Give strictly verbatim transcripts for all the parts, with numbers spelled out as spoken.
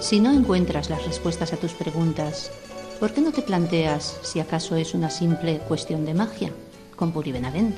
Si no encuentras las respuestas a tus preguntas, ¿por qué no te planteas si acaso es una simple cuestión de magia? Con Puri Benavent.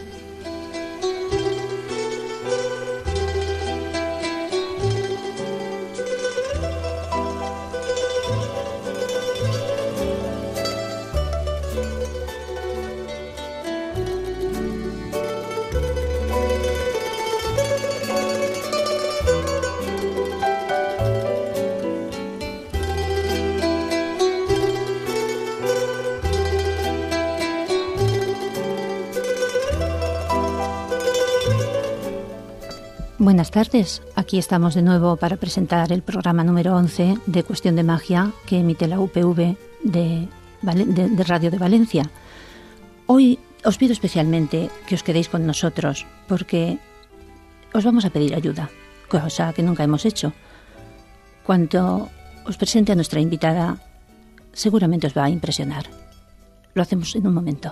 Buenas tardes, aquí estamos de nuevo para presentar el programa número once de Cuestión de Magia que emite la U P V de, de, de Radio de Valencia. Hoy os pido especialmente que os quedéis con nosotros porque os vamos a pedir ayuda, cosa que nunca hemos hecho. Cuando os presente a nuestra invitada, seguramente os va a impresionar. Lo hacemos en un momento.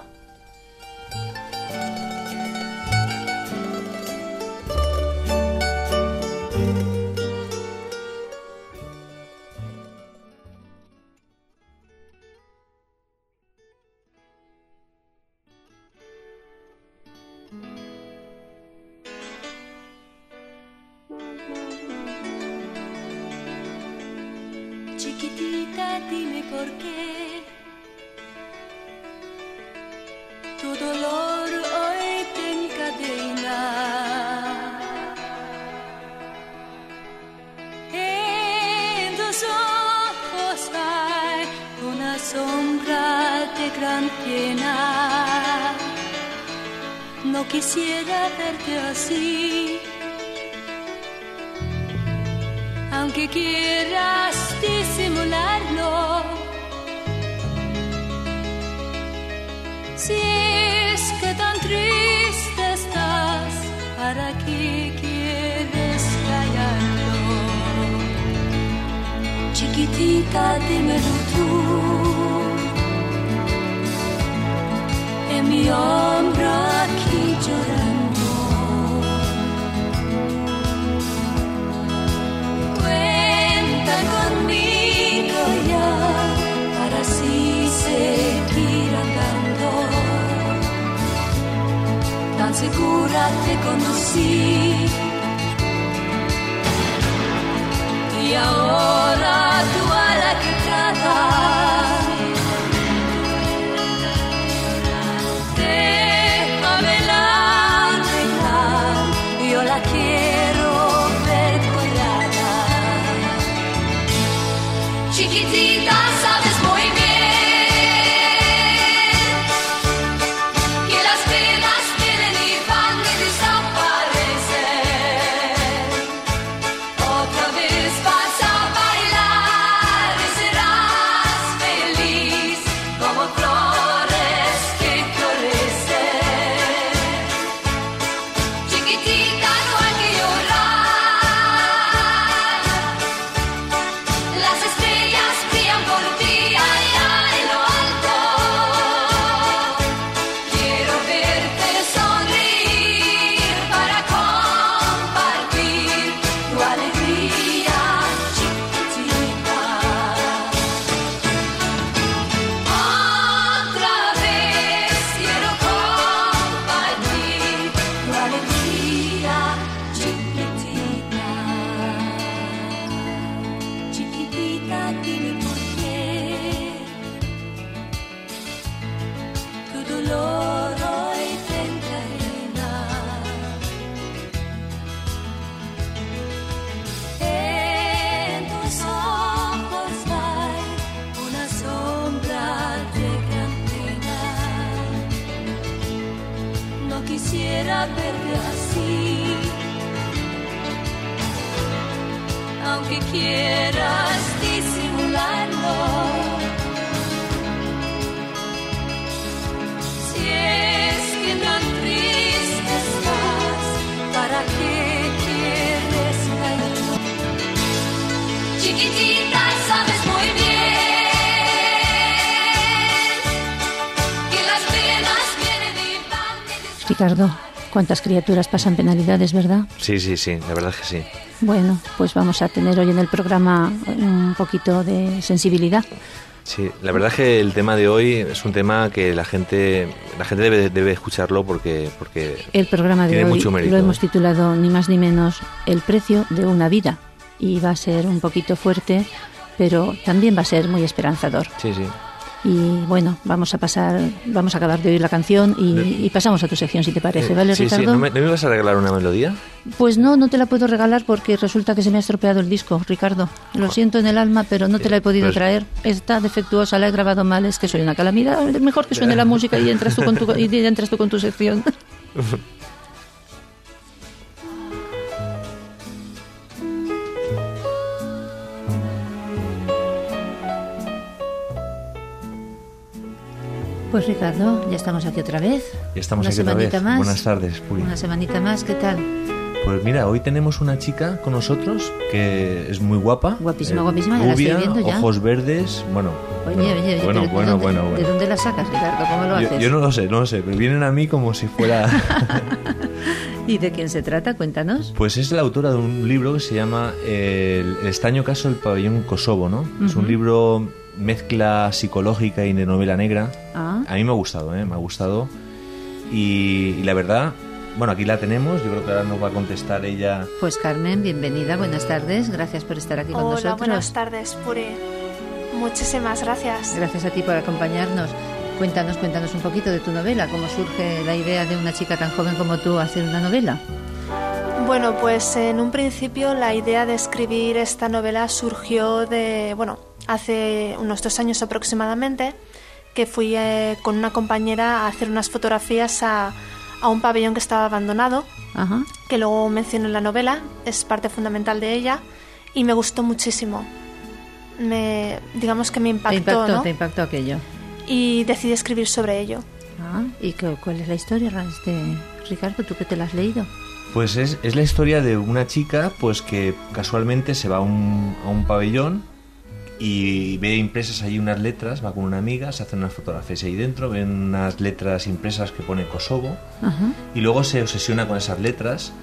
Chiquitita, dime por qué tu dolor hoy te encadena. En tus ojos hay una sombra de gran pena. No quisiera verte así, aunque quieras disimularlo. Si es que tan triste estás, ¿para qué quieres callarlo? Chiquitita, dímelo tú, en mi hombro aquí llorando. Conmigo ya, para así seguir andando. Tan segura te conocí, y ahora tú a la que tratas, déjame la arreglar, yo la quiero ver colgada. Chiquitita, sabes muy bien que las penas vienen y van y desaparecen. Otra vez vas a bailar y serás feliz como flores que florecen. Chiquitita, no hay que llorar, las estrellas brillan por ti allá en lo alto. Quiero verte sonreír para compartir tu alegría, chiquitita. Otra vez quiero compartir tu alegría, chiquitita. Chiquitita, dime por qué tu dolor hoy te encadena. En tus ojos hay una sombra de gran pena. No quisiera verte así, aunque quieras disimularlo. Si es que tan triste estás, ¿para qué quieres callarlo? Chiquitita, sabes muy bien que las penas vienen y van y desaparecen. Ricardo, ¿Cuántas criaturas pasan penalidades, verdad? Sí, sí, sí, la verdad es que sí. Bueno, pues vamos a tener hoy en el programa un poquito de sensibilidad. Sí, la verdad es que el tema de hoy es un tema que la gente la gente debe, debe escucharlo porque, porque el programa de tiene hoy mucho mérito. Lo hemos titulado ni más ni menos El precio de una vida, y va a ser un poquito fuerte, pero también va a ser muy esperanzador. Sí, sí. Y bueno, vamos a pasar, vamos a acabar de oír la canción y, y pasamos a tu sección, si te parece, ¿vale, sí, Ricardo? Sí. ¿No me, ¿No me vas a regalar una melodía? Pues no, no te la puedo regalar porque resulta que se me ha estropeado el disco, Ricardo. Lo siento en el alma, pero no te la he podido pues... traer. Está defectuosa, la he grabado mal, es que soy una calamidad. Es mejor que suene la música y entras tú con tu, y entras tú con tu sección. Pues Ricardo, ya estamos aquí otra vez. Ya estamos una aquí otra vez. Más. Buenas tardes, Puri. Una semanita más, ¿qué tal? Pues mira, hoy tenemos una chica con nosotros que es muy guapa. Guapísima, eh, guapísima, ya rubia, la estoy viendo ya. Ojos verdes, bueno. Oye, bueno, oye, oye, bueno, ¿de, bueno, dónde, bueno, bueno. ¿de dónde la sacas, Ricardo? ¿Cómo lo yo, haces? yo no lo sé, no lo sé, pero vienen a mí como si fuera... ¿Y de quién se trata? Cuéntanos. Pues es la autora de un libro que se llama El, el extraño caso del pabellón Kosovo, ¿no? Uh-huh. Es un libro mezcla psicológica y de novela negra. Ah. A mí me ha gustado, ¿eh? Me ha gustado. Y, y la verdad, bueno, aquí la tenemos. Yo creo que ahora nos va a contestar ella. Pues Carmen, bienvenida, buenas tardes. Gracias por estar aquí con Hola, nosotros. Hola, buenas tardes, Puri. Muchísimas gracias. Gracias a ti por acompañarnos. Cuéntanos, cuéntanos un poquito de tu novela. ¿Cómo surge la idea de una chica tan joven como tú hacer una novela? Bueno, pues en un principio la idea de escribir esta novela surgió de, bueno, hace unos dos años aproximadamente, que fui eh, con una compañera a hacer unas fotografías a, a un pabellón que estaba abandonado. Ajá. Que luego menciono en la novela, es parte fundamental de ella, y me gustó muchísimo. Me, digamos que me impactó, te impactó, ¿no? Te impactó aquello. Y decidí escribir sobre ello. Ah, ¿y qué, cuál es la historia, este, Ricardo? ¿Tú qué te la has leído? Pues es, es la historia de una chica pues que casualmente se va a un, a un pabellón y ve impresas allí unas letras, va con una amiga, se hacen unas fotografías ahí dentro, ven unas letras impresas que pone Kosovo. Ajá. Y luego se obsesiona con esas letras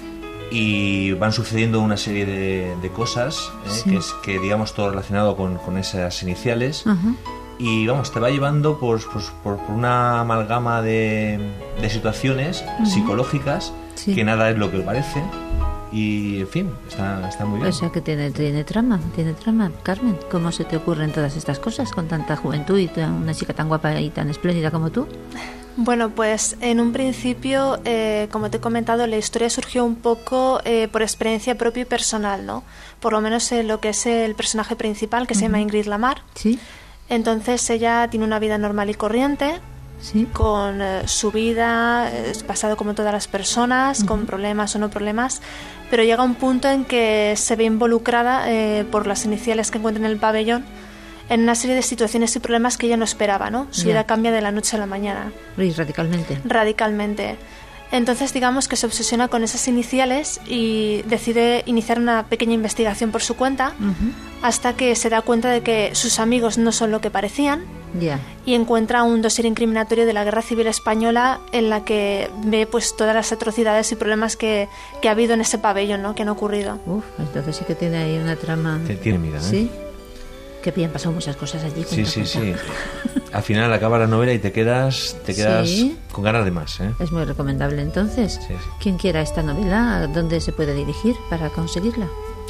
y van sucediendo una serie de, de cosas, ¿eh? Sí. que es que digamos todo relacionado con, con esas iniciales. Ajá. Y vamos, te va llevando por, por, por una amalgama de, de situaciones uh-huh. psicológicas, sí. que nada es lo que parece. Y, en fin, está, está muy bien. O sea que tiene, tiene trama, tiene trama. Carmen, ¿cómo se te ocurren todas estas cosas con tanta juventud y una chica tan guapa y tan espléndida como tú? Bueno, pues en un principio, eh, como te he comentado, la historia surgió un poco eh, por experiencia propia y personal, ¿no? Por lo menos eh, lo que es el personaje principal, que uh-huh. se llama Ingrid Lamar. Sí. Entonces ella tiene una vida normal y corriente, ¿sí? con eh, su vida, es pasado como todas las personas, uh-huh. con problemas o no problemas, pero llega un punto en que se ve involucrada eh, por las iniciales que encuentra en el pabellón en una serie de situaciones y problemas que ella no esperaba, ¿no? Su yeah. vida cambia de la noche a la mañana. ¿Y radicalmente? Radicalmente. Entonces digamos que se obsesiona con esas iniciales y decide iniciar una pequeña investigación por su cuenta uh-huh. hasta que se da cuenta de que sus amigos no son lo que parecían yeah. y encuentra un dossier incriminatorio de la Guerra Civil Española en la que ve pues todas las atrocidades y problemas que, que ha habido en ese pabellón, ¿no? Que han ocurrido. Uf, entonces sí que tiene ahí una trama. Tiene mira, ¿eh? Sí. Que bien, pasan muchas cosas allí. Sí, sí, sí. Al final acaba la novela y te quedas te quedas ¿sí? con ganas de más, ¿eh? Es muy recomendable entonces. Sí, sí. Quien quiera esta novela, ¿dónde se puede dirigir para conseguirla?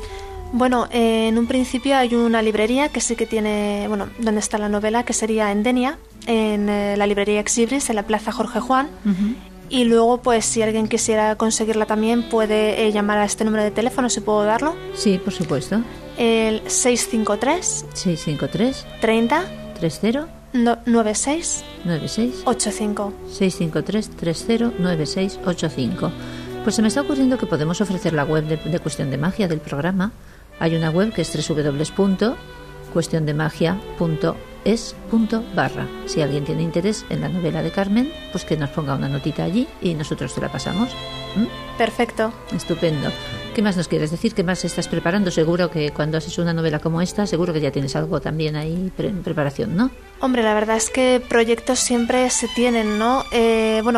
Bueno, eh, en un principio hay una librería que sí que tiene, bueno, donde está la novela, que sería en Denia, en eh, la librería Exibris, en la Plaza Jorge Juan. Uh-huh. Y luego, pues, si alguien quisiera conseguirla también, puede eh, llamar a este número de teléfono, si puedo darlo. Sí, por supuesto. El seis cinco tres seis cinco tres treinta treinta nueve seis nueve seis ocho cinco seis cinco tres treinta nueve seis ocho cinco. Pues se me está ocurriendo que podemos ofrecer la web de, de Cuestión de Magia del programa. Hay una web que es doble u doble u doble u punto cuestión de magia punto es punto barra. Si alguien tiene interés en la novela de Carmen, pues que nos ponga una notita allí y nosotros te la pasamos. ¿Mm? Perfecto. Estupendo. ¿Qué más nos quieres decir? ¿Qué más estás preparando? Seguro que cuando has hecho una novela como esta, seguro que ya tienes algo también ahí pre- en preparación, ¿no? Hombre, la verdad es que proyectos siempre se tienen, ¿no? Eh, bueno,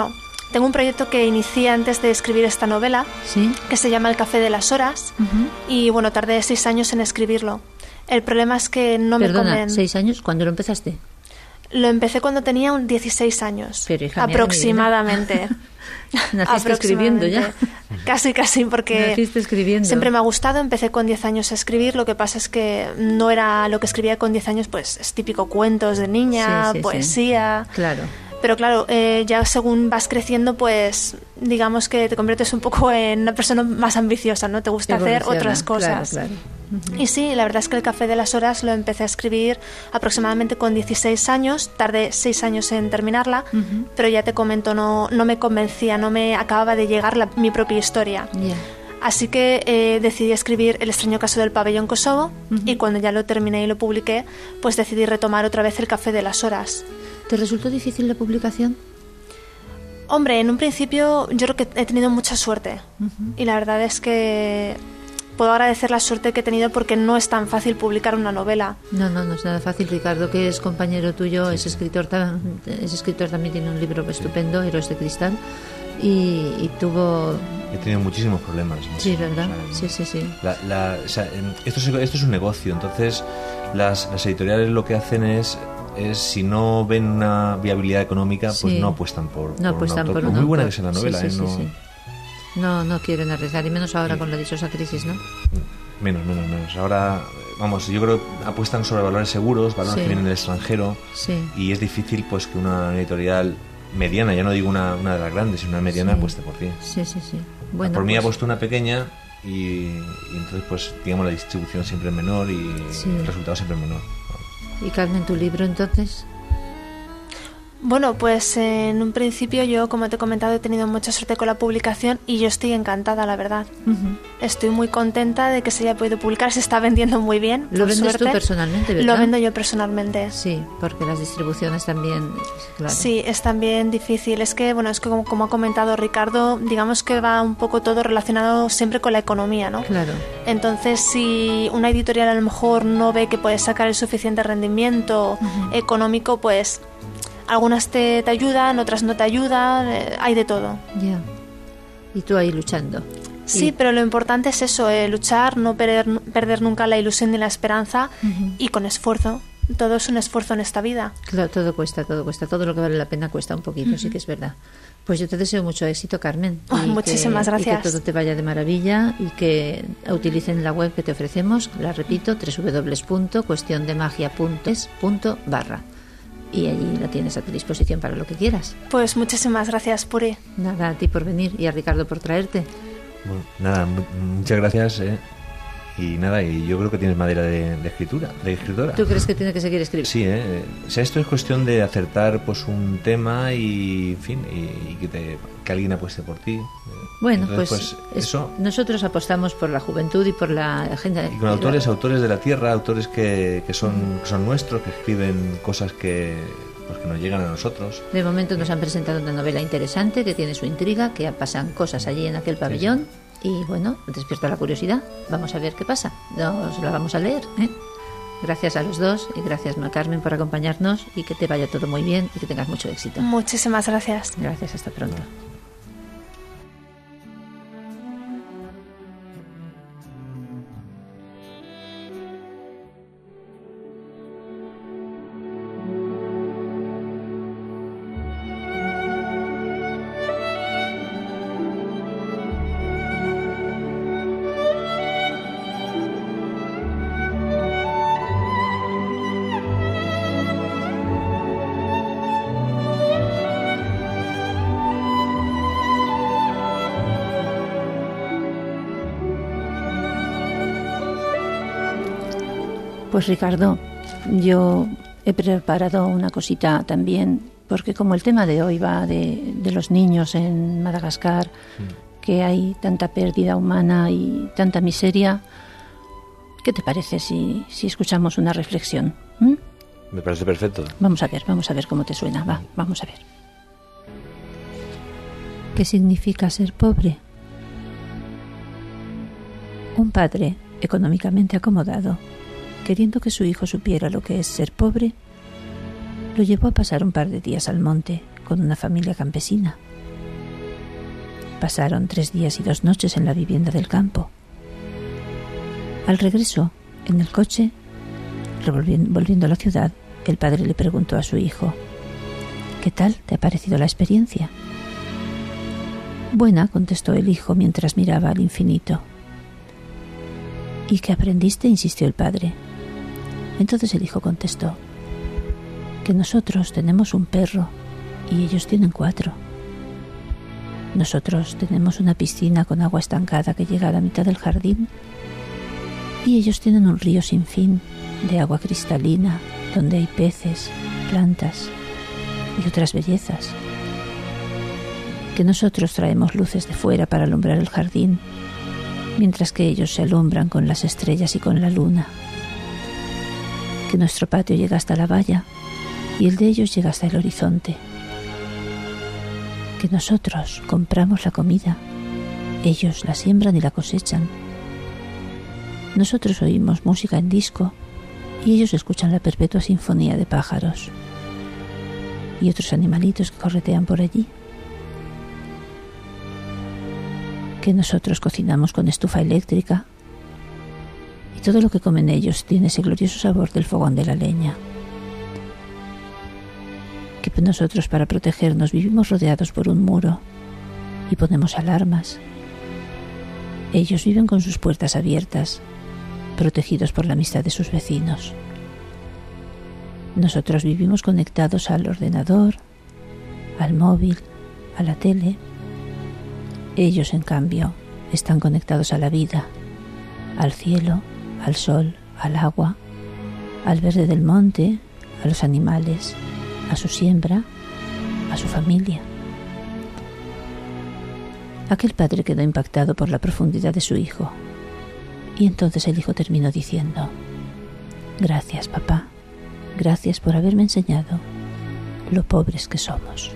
tengo un proyecto que inicié antes de escribir esta novela, Sí. que se llama El Café de las Horas, Ujú. y bueno, tardé seis años en escribirlo. El problema es que no me Perdona, conven- ¿seis años? ¿Cuándo lo empezaste? Lo empecé cuando tenía un dieciséis años, Pero, hija mía, aproximadamente. Naciste escribiendo ya. Aproximadamente. Casi, casi, porque Naciste escribiendo. siempre me ha gustado. Empecé con diez años a escribir. Lo que pasa es que no era lo que escribía con diez años, pues es típico cuentos de niña, Sí, sí, sí. poesía. Claro. Pero claro, eh, ya según vas creciendo, pues digamos que te conviertes un poco en una persona más ambiciosa, ¿no? Te gusta hacer Evoluciona, otras cosas. Claro, claro. Ujú. Y sí, la verdad es que El Café de las Horas lo empecé a escribir aproximadamente con dieciséis años, tardé seis años en terminarla, Ujú. pero ya te comento, no, no me convencía, no me acababa de llegar la- mi propia historia. Ya. Así que eh, decidí escribir El extraño caso del pabellón Kosovo, Ujú. y cuando ya lo terminé y lo publiqué, pues decidí retomar otra vez El Café de las Horas. ¿Te resultó difícil la publicación? Hombre, en un principio yo creo que he tenido mucha suerte, Ujú. y la verdad es que puedo agradecer la suerte que he tenido porque no es tan fácil publicar una novela. No, no, no es nada fácil. Ricardo, que es compañero tuyo, es escritor, tam- es escritor también, tiene un libro estupendo, Héroes de Cristal, y, y tuvo... He tenido muchísimos problemas. Sí, muchísimos, ¿verdad? o sea, Sí, sí, sí. La, la- o sea, em, esto, es, esto es un negocio, entonces las, las editoriales lo que hacen es, es si no ven una viabilidad económica, pues Sí. no apuestan por, No por apuestan un autor, por un muy buena autor. que sea la Sí, novela, sí, ¿eh? sí, no, sí. No, no quieren arriesgar, y menos ahora con la dichosa crisis, ¿no? Menos, menos, menos. Ahora, vamos, yo creo que apuestan sobre valores seguros, valores Sí. que vienen del extranjero, Sí. y es difícil pues que una editorial mediana, ya no digo una, una de las grandes, sino una mediana, Sí. apueste por ti. Sí, sí, sí. Bueno, por mí ha pues, puesto una pequeña y, y entonces pues digamos la distribución siempre es menor y Sí. el resultado siempre es menor. ¿Y Carmen, tu libro entonces? Bueno, pues en un principio yo, como te he comentado, he tenido mucha suerte con la publicación y yo estoy encantada, la verdad. Ujú. Estoy muy contenta de que se haya podido publicar, se está vendiendo muy bien. Lo por vendes tú suerte. personalmente, ¿verdad? Lo vendo yo personalmente. Sí, porque las distribuciones también, claro. Sí, es también difícil. Es que, bueno, es que como, como ha comentado Ricardo, digamos que va un poco todo relacionado siempre con la economía, ¿no? Claro. Entonces, si una editorial a lo mejor no ve que puede sacar el suficiente rendimiento Ujú. económico, pues algunas te, te ayudan, otras no te ayudan, eh, hay de todo. Ya. Y tú ahí luchando. Sí, Y- pero lo importante es eso, eh, luchar, no perder, perder nunca la ilusión ni la esperanza, Ujú. y con esfuerzo. Todo es un esfuerzo en esta vida. Claro, todo cuesta, todo cuesta. Todo lo que vale la pena cuesta un poquito, sí que es verdad. Pues yo te deseo mucho éxito, Carmen. Oh, y muchísimas que, gracias. Y que todo te vaya de maravilla y que utilicen la web que te ofrecemos, la repito, doble u doble u doble u punto cuestión de magia punto es punto barra. Y allí la tienes a tu disposición para lo que quieras. Pues muchísimas gracias, Puri. Nada, a ti por venir y a Ricardo por traerte. Bueno, nada, mu- muchas gracias. eh. Y nada, y yo creo que tienes madera de, de escritura, de escritora. ¿Tú crees que tiene que seguir escribiendo? Sí, ¿eh? O sea, esto es cuestión de acertar pues un tema y, en fin, y, y que, te, que alguien apueste por ti. Bueno, Entonces, pues, es- eso. nosotros apostamos por la juventud y por la agenda. Y con autores, autores de la tierra, autores que, que son, que son nuestros, que escriben cosas que, pues, que nos llegan a nosotros. De momento nos han presentado una novela interesante que tiene su intriga, que pasan cosas allí en aquel pabellón y bueno, despierta la curiosidad. Vamos a ver qué pasa. Nos la vamos a leer, ¿eh? Gracias a los dos y gracias, Ma Carmen, por acompañarnos y que te vaya todo muy bien y que tengas mucho éxito. Muchísimas gracias. Gracias, hasta pronto. Pues Ricardo, yo he preparado una cosita también, porque como el tema de hoy va de, de los niños en Madagascar, que hay tanta pérdida humana y tanta miseria, ¿qué te parece si, si escuchamos una reflexión? ¿Mm? Me parece perfecto. Vamos a ver, vamos a ver cómo te suena, va, vamos a ver. ¿Qué significa ser pobre? Un padre económicamente acomodado, queriendo que su hijo supiera lo que es ser pobre, lo llevó a pasar un par de días al monte con una familia campesina. Pasaron tres días y dos noches en la vivienda del campo. Al regreso, en el coche, revolviendo, volviendo a la ciudad, el padre le preguntó a su hijo: ¿qué tal te ha parecido la experiencia? Buena, contestó el hijo mientras miraba al infinito. ¿Y qué aprendiste?, insistió el padre. Entonces el hijo contestó: que nosotros tenemos un perro y ellos tienen cuatro. Nosotros tenemos una piscina con agua estancada que llega a la mitad del jardín y ellos tienen un río sin fin de agua cristalina donde hay peces, plantas y otras bellezas. Que nosotros traemos luces de fuera para alumbrar el jardín, mientras que ellos se alumbran con las estrellas y con la luna. Que nuestro patio llega hasta la valla y el de ellos llega hasta el horizonte. Que nosotros compramos la comida, ellos la siembran y la cosechan. Nosotros oímos música en disco y ellos escuchan la perpetua sinfonía de pájaros y otros animalitos que corretean por allí. Que nosotros cocinamos con estufa eléctrica y todo lo que comen ellos tiene ese glorioso sabor del fogón de la leña. Que nosotros, para protegernos, vivimos rodeados por un muro y ponemos alarmas. Ellos viven con sus puertas abiertas, protegidos por la amistad de sus vecinos. Nosotros vivimos conectados al ordenador, al móvil, a la tele. Ellos, en cambio, están conectados a la vida, al cielo, al sol, al agua, al verde del monte, a los animales, a su siembra, a su familia. Aquel padre quedó impactado por la profundidad de su hijo, y entonces el hijo terminó diciendo: gracias, papá, gracias por haberme enseñado lo pobres que somos.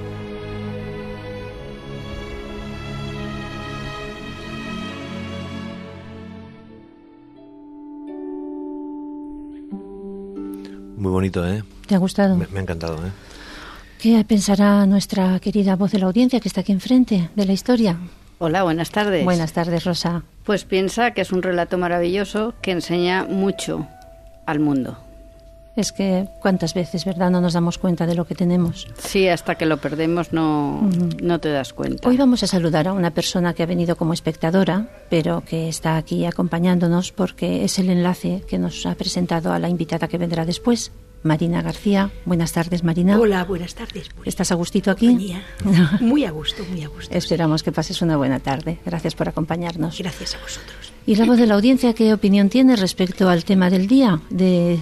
Muy bonito, ¿eh? ¿Te ha gustado? Me, me ha encantado, ¿eh? ¿Qué pensará nuestra querida voz de la audiencia que está aquí enfrente de la historia? Hola, buenas tardes. Buenas tardes, Rosa. Pues piensa que es un relato maravilloso que enseña mucho al mundo. Es que cuántas veces, ¿verdad?, no nos damos cuenta de lo que tenemos. Sí, hasta que lo perdemos no, uh-huh. no te das cuenta. Hoy vamos a saludar a una persona que ha venido como espectadora, pero que está aquí acompañándonos porque es el enlace que nos ha presentado a la invitada que vendrá después, Marina García. Buenas tardes, Marina. Hola, buenas tardes. Pues, ¿estás a gustito aquí? Compañía. Muy a gusto, muy a gusto. Esperamos que pases una buena tarde. Gracias por acompañarnos. Gracias a vosotros. ¿Y la voz de la audiencia qué opinión tiene respecto al tema del día? De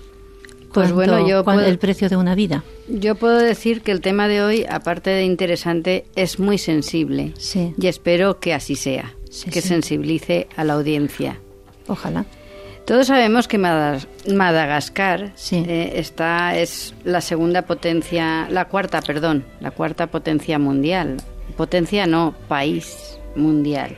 Pues cuánto, bueno, yo puedo, el precio de una vida. Yo puedo decir que el tema de hoy, aparte de interesante, es muy sensible. Sí. Y espero que así sea, sí, que sí. sensibilice a la audiencia. Ojalá. Todos sabemos que Madagascar sí. eh, está es la segunda potencia, la cuarta, perdón, la cuarta potencia mundial. Potencia no, país mundial.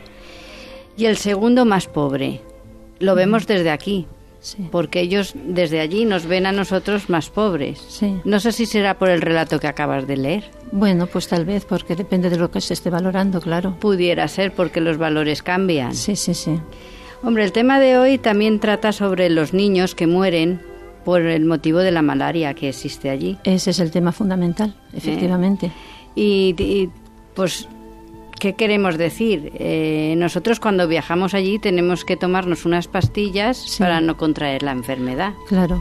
Y el segundo más pobre. Lo mm. vemos desde aquí. Sí. Porque ellos desde allí nos ven a nosotros más pobres. Sí. No sé si será por el relato que acabas de leer. Bueno, pues tal vez, porque depende de lo que se esté valorando, claro. Pudiera ser porque los valores cambian. Sí, sí, sí. Hombre, el tema de hoy también trata sobre los niños que mueren por el motivo de la malaria que existe allí. Ese es el tema fundamental, efectivamente. Eh, y, y pues... ¿Qué queremos decir? Eh, nosotros cuando viajamos allí tenemos que tomarnos unas pastillas sí. para no contraer la enfermedad. Claro.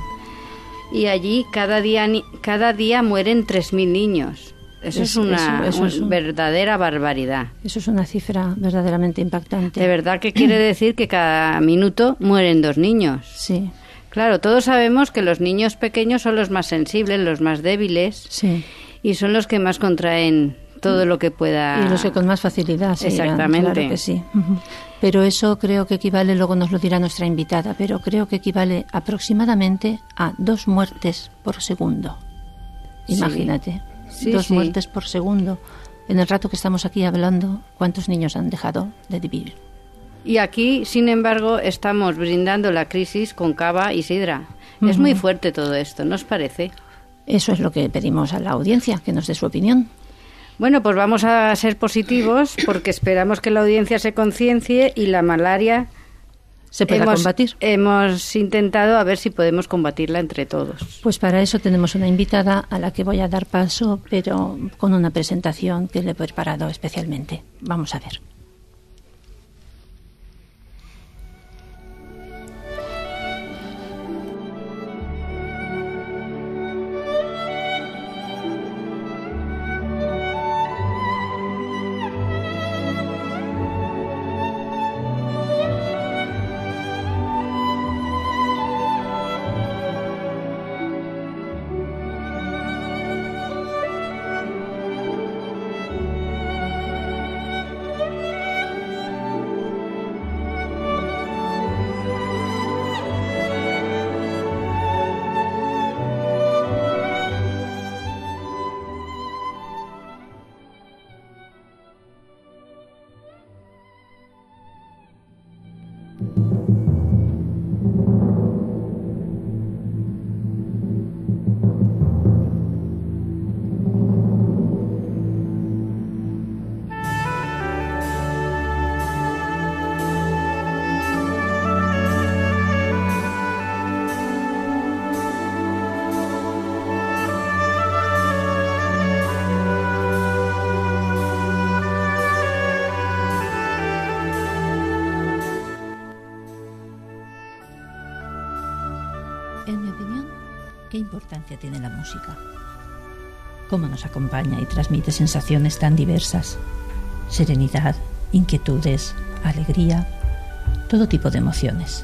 Y allí cada día cada día mueren tres mil niños. Eso es, es una eso, eso es un, verdadera barbaridad. Eso es una cifra verdaderamente impactante. De verdad que quiere decir que cada minuto mueren dos niños. Sí. Claro, todos sabemos que los niños pequeños son los más sensibles, los más débiles. Sí. Y son los que más contraen todo lo que pueda... Y los que con más facilidad, sí. Exactamente. Claro que sí. Uh-huh. Pero eso creo que equivale, luego nos lo dirá nuestra invitada, pero creo que equivale aproximadamente a dos muertes por segundo. Imagínate, sí. Sí, dos sí. muertes por segundo. En el rato que estamos aquí hablando, ¿cuántos niños han dejado de vivir? Y aquí, sin embargo, estamos brindando la crisis con cava y sidra. Uh-huh. Es muy fuerte todo esto, ¿no os parece? Eso es lo que pedimos a la audiencia, que nos dé su opinión. Bueno, pues vamos a ser positivos porque esperamos que la audiencia se conciencie y la malaria se pueda hemos, combatir. Hemos intentado a ver si podemos combatirla entre todos. Pues para eso tenemos una invitada a la que voy a dar paso, pero con una presentación que le he preparado especialmente. Vamos a ver. En mi opinión, ¿qué importancia tiene la música? ¿Cómo nos acompaña y transmite sensaciones tan diversas? Serenidad, inquietudes, alegría, todo tipo de emociones.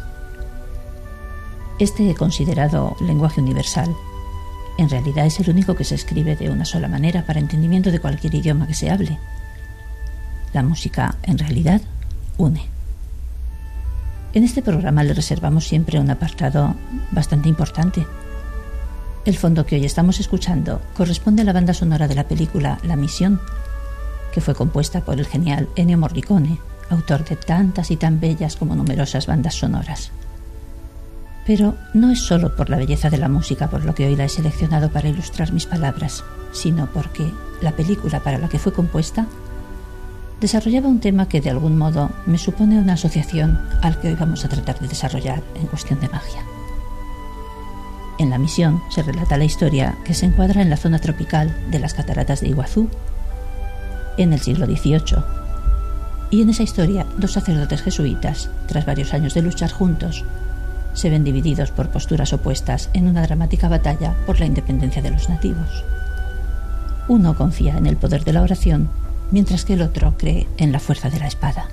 Este considerado lenguaje universal, en realidad es el único que se escribe de una sola manera para entendimiento de cualquier idioma que se hable. La música, en realidad, une. En este programa le reservamos siempre un apartado bastante importante. El fondo que hoy estamos escuchando corresponde a la banda sonora de la película La Misión, que fue compuesta por el genial Ennio Morricone, autor de tantas y tan bellas como numerosas bandas sonoras. Pero no es solo por la belleza de la música por lo que hoy la he seleccionado para ilustrar mis palabras, sino porque la película para la que fue compuesta desarrollaba un tema que de algún modo me supone una asociación al que hoy vamos a tratar de desarrollar en Cuestión de Magia. En La Misión se relata la historia que se encuadra en la zona tropical de las cataratas de Iguazú, en el siglo dieciocho. Y en esa historia, dos sacerdotes jesuitas, tras varios años de luchar juntos, se ven divididos por posturas opuestas en una dramática batalla por la independencia de los nativos. Uno confía en el poder de la oración, mientras que el otro cree en la fuerza de la espada.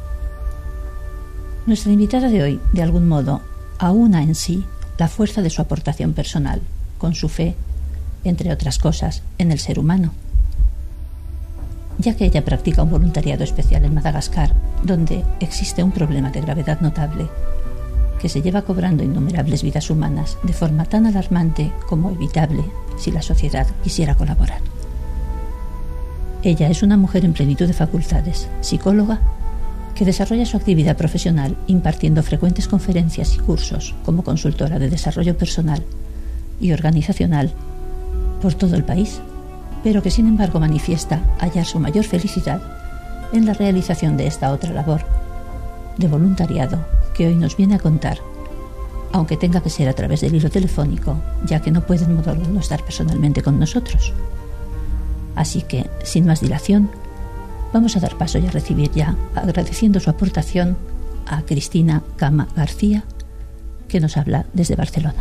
Nuestra invitada de hoy, de algún modo, aúna en sí la fuerza de su aportación personal, con su fe, entre otras cosas, en el ser humano. Ya que ella practica un voluntariado especial en Madagascar, donde existe un problema de gravedad notable, que se lleva cobrando innumerables vidas humanas de forma tan alarmante como evitable si la sociedad quisiera colaborar. Ella es una mujer en plenitud de facultades, psicóloga, que desarrolla su actividad profesional impartiendo frecuentes conferencias y cursos como consultora de desarrollo personal y organizacional por todo el país, pero que sin embargo manifiesta hallar su mayor felicidad en la realización de esta otra labor de voluntariado que hoy nos viene a contar, aunque tenga que ser a través del hilo telefónico, ya que no puede en modo alguno estar personalmente con nosotros. Así que, sin más dilación, vamos a dar paso y a recibir ya, agradeciendo su aportación, a Cristina Cama García, que nos habla desde Barcelona.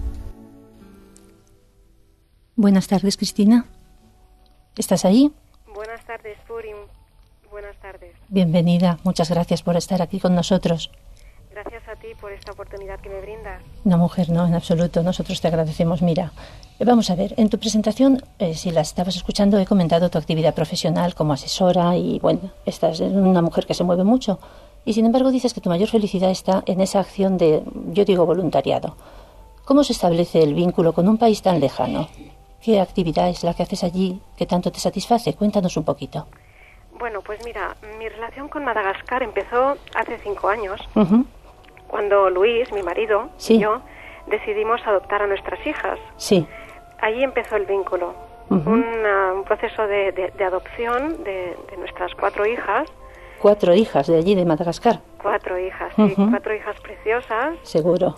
Buenas tardes, Cristina. ¿Estás ahí? Buenas tardes, Purim. Buenas tardes. Bienvenida. Muchas gracias por estar aquí con nosotros. Gracias a ti por esta oportunidad que me brindas. No, mujer, no, en absoluto. Nosotros te agradecemos. Mira, eh, vamos a ver, en tu presentación, eh, si la estabas escuchando, he comentado tu actividad profesional como asesora y, bueno, estás una mujer que se mueve mucho. Y, sin embargo, dices que tu mayor felicidad está en esa acción de, yo digo, voluntariado. ¿Cómo se establece el vínculo con un país tan lejano? ¿Qué actividad es la que haces allí que tanto te satisface? Cuéntanos un poquito. Bueno, pues mira, mi relación con Madagascar empezó hace cinco años. Uh-huh. Cuando Luis, mi marido, sí. y yo decidimos adoptar a nuestras hijas. Sí. Allí empezó el vínculo. Uh-huh. una- un proceso de, de- de adopción de, de nuestras cuatro hijas. Cuatro hijas de allí, de Madagascar, Cuatro hijas, sí, Ujú. cuatro hijas preciosas. seguro.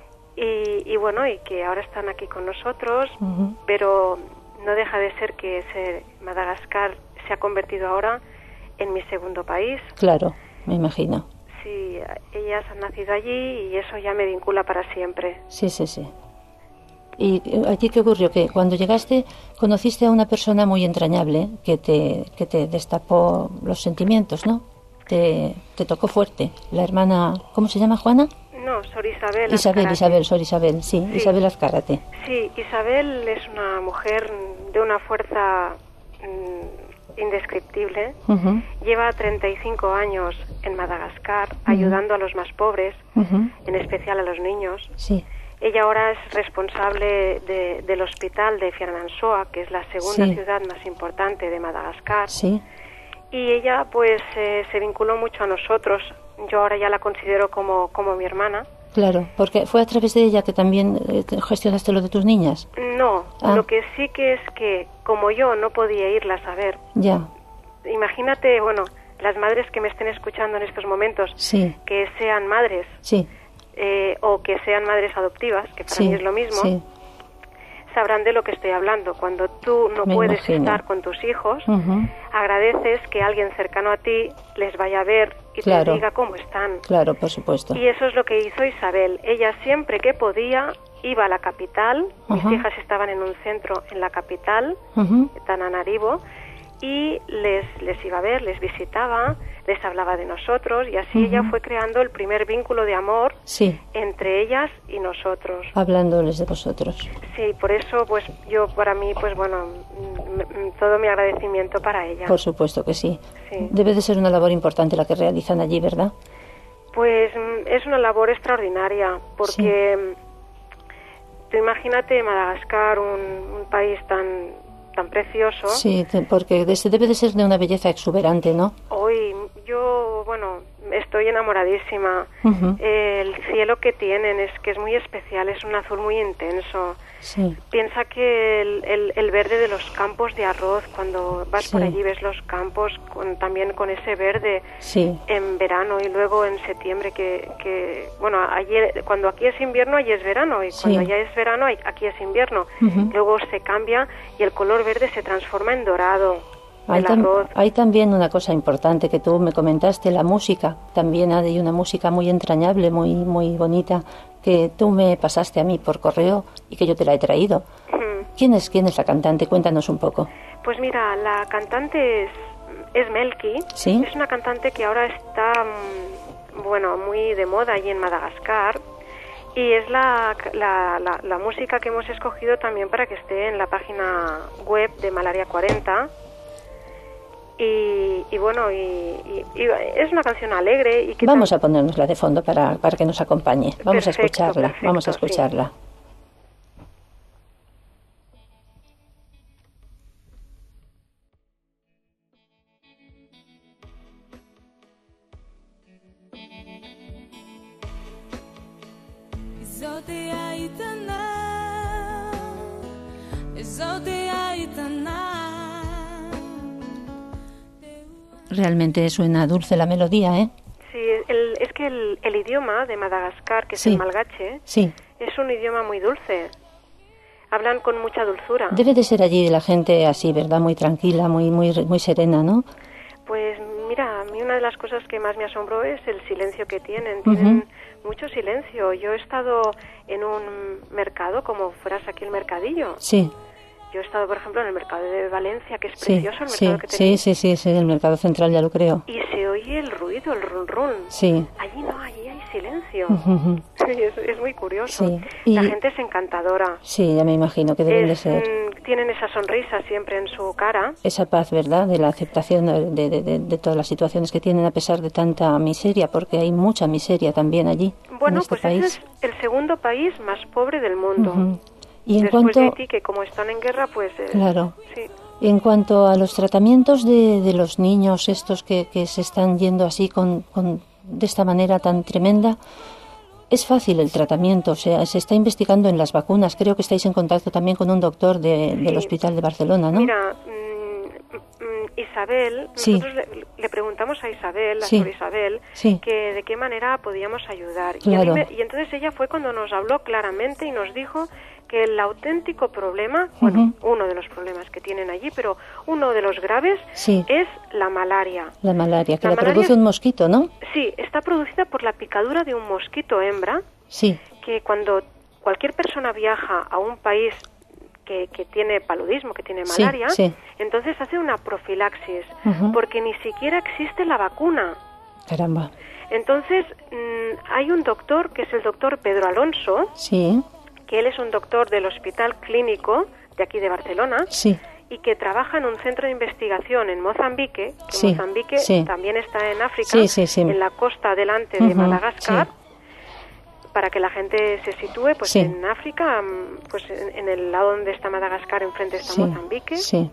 Y, y bueno, y que ahora están aquí con nosotros, Ujú. pero no deja de ser que ese Madagascar se ha convertido ahora en mi segundo país. Claro, me imagino. Sí, ellas han nacido allí y eso ya me vincula para siempre. Sí, sí, sí. ¿Y eh, allí qué ocurrió? Que cuando llegaste conociste a una persona muy entrañable que te, que te destapó los sentimientos, ¿no? Te, te tocó fuerte. La hermana, ¿cómo se llama, Juana? No, Sor Isabel. Isabel, Azcárate. Isabel, Sor Isabel, sí, Sí. Isabel Azcárate. Sí, Isabel es una mujer de una fuerza mm, indescriptible. Ujú, Lleva treinta y cinco años en Madagascar ayudando a los más pobres, ujú, en especial a los niños. sí, Ella ahora es responsable de- del hospital de Fianarantsoa, que es la segunda Sí. ciudad más importante de Madagascar. sí, Y ella pues eh, se vinculó mucho a nosotros. Yo ahora ya la considero como, como mi hermana. claro, porque fue a través de ella que también eh, te- gestionaste lo de tus niñas. No, Ah. lo que sí que es que como yo no podía irlas a ver, Ya, imagínate, bueno, las madres que me estén escuchando en estos momentos, sí, que sean madres sí, eh, o que sean madres adoptivas, que para sí, mí es lo mismo, sí, sabrán de lo que estoy hablando. Cuando tú no Me puedes imagino. estar con tus hijos, ujú, agradeces que alguien cercano a ti les vaya a ver y Claro. te diga cómo están. claro, por supuesto. Y eso es lo que hizo Isabel. Ella siempre que podía iba a la capital. Mis Ajá. hijas estaban en un centro en la capital, Ujú, Tananarivo, y les, les iba a ver, les visitaba, les hablaba de nosotros y así ella fue creando el primer vínculo de amor sí, entre ellas y nosotros. hablándoles de vosotros. Sí, por eso pues yo para mí pues bueno, mm, mm, todo mi agradecimiento para ella. Por supuesto que sí. Sí. Debe de ser una labor importante la que realizan allí, ¿verdad? Pues mm, es una labor extraordinaria porque mm, tú imagínate Madagascar, un, un país tan tan precioso. Sí, te- porque de- debe de ser de una belleza exuberante, ¿no? Hoy yo, bueno, estoy enamoradísima. Ujú, El cielo que tienen es que es muy especial, es un azul muy intenso. sí, Piensa que el, el, el verde de los campos de arroz, cuando vas Sí. por allí ves los campos con, también con ese verde sí, en verano y luego en septiembre que, que bueno, ayer, cuando aquí es invierno, allí es verano y Sí. cuando allá es verano, ahí- aquí es invierno. Ujú. Luego se cambia y el color verde se transforma en dorado. Hay, El tam- arroz. hay también una cosa importante que tú me comentaste, la música. También hay una música muy entrañable, muy muy bonita, que tú me pasaste a mí por correo y que yo te la he traído. Ujú. ¿Quién es, quién es la cantante? Cuéntanos un poco. Pues mira, la cantante es, es Melky. Sí. Es una cantante que ahora está, mm, bueno, muy de moda allí en Madagascar. Y es la, la, la, la música que hemos escogido también para que esté en la página web de Malaria cuarenta. Y, y bueno, y, y- y es una canción alegre y que Vamos tam- a ponernosla de fondo para, para que nos acompañe. Vamos a Perfecto, escucharla, perfecto, vamos a sí. escucharla. Zote aitana, zote aitana. Realmente suena dulce la melodía, ¿eh? Sí, el- es que el, el idioma de Madagascar, que es Sí. el malgache, Sí. es un idioma muy dulce. Hablan con mucha dulzura. Debe de ser allí la gente así, ¿verdad? Muy tranquila, muy muy muy serena, ¿no? Pues mira, a mí una de las cosas que más me asombró es el silencio que tienen. Tienen Ujú. mucho silencio. Yo he estado en un mercado, como fueras aquí el mercadillo. Sí. Yo he estado, por ejemplo, en el mercado de Valencia, que es Sí, precioso el sí, mercado que sí, tenéis. sí, sí, sí, el mercado central ya lo creo. Y se oye el ruido, el run run. Sí. Allí no, allí hay silencio. Ujú, ujú. es, es muy curioso. Sí, y- La gente es encantadora. Sí, ya me imagino que deben de Es, ser mm, tienen esa sonrisa siempre en su cara. esa paz, ¿verdad? De la aceptación de, de, de, de todas las situaciones que tienen a pesar de tanta miseria, porque hay mucha miseria también allí, Bueno, en este pues país. ese es el segundo país más pobre del mundo. Ujú. Y en Después cuanto, de Haití, que como están en guerra, pues... eh, claro, Sí. en cuanto a los tratamientos de, de los niños estos que, que se están yendo así con, con de esta manera tan tremenda, Es fácil el tratamiento, o sea, se está investigando en las vacunas. Creo que estáis en contacto también con un doctor de, Sí. del Hospital de Barcelona, ¿no? Mira, mm, mm, Isabel, Sí. nosotros le, le preguntamos a Isabel, a Sí. Sor Isabel, Sí. que de qué manera podíamos ayudar. Y, a Claro. mí me- y entonces ella fue cuando nos habló claramente y nos dijo que el auténtico problema, bueno, uno de los problemas que tienen allí, pero uno de los graves, Sí. es la malaria. La malaria, que La la, malaria- produce un mosquito, ¿no? Sí, está producida por la picadura de un mosquito hembra, Sí. que cuando cualquier persona viaja a un país que, que tiene paludismo, que tiene Sí, malaria, sí. entonces hace una profilaxis, Ujú. porque ni siquiera existe la vacuna. Caramba. Entonces, mm, hay un doctor, que es el doctor Pedro Alonso, Sí, que él es un doctor del Hospital Clínico de aquí de Barcelona, sí. y que trabaja en un centro de investigación en Mozambique, que Sí, Mozambique sí. también está en África, Sí, sí, sí. en la costa delante de Ujú, Madagascar, sí. para que la gente se sitúe pues Sí. en África, mm, pues en, en el lado donde está Madagascar, enfrente está Sí, Mozambique, sí.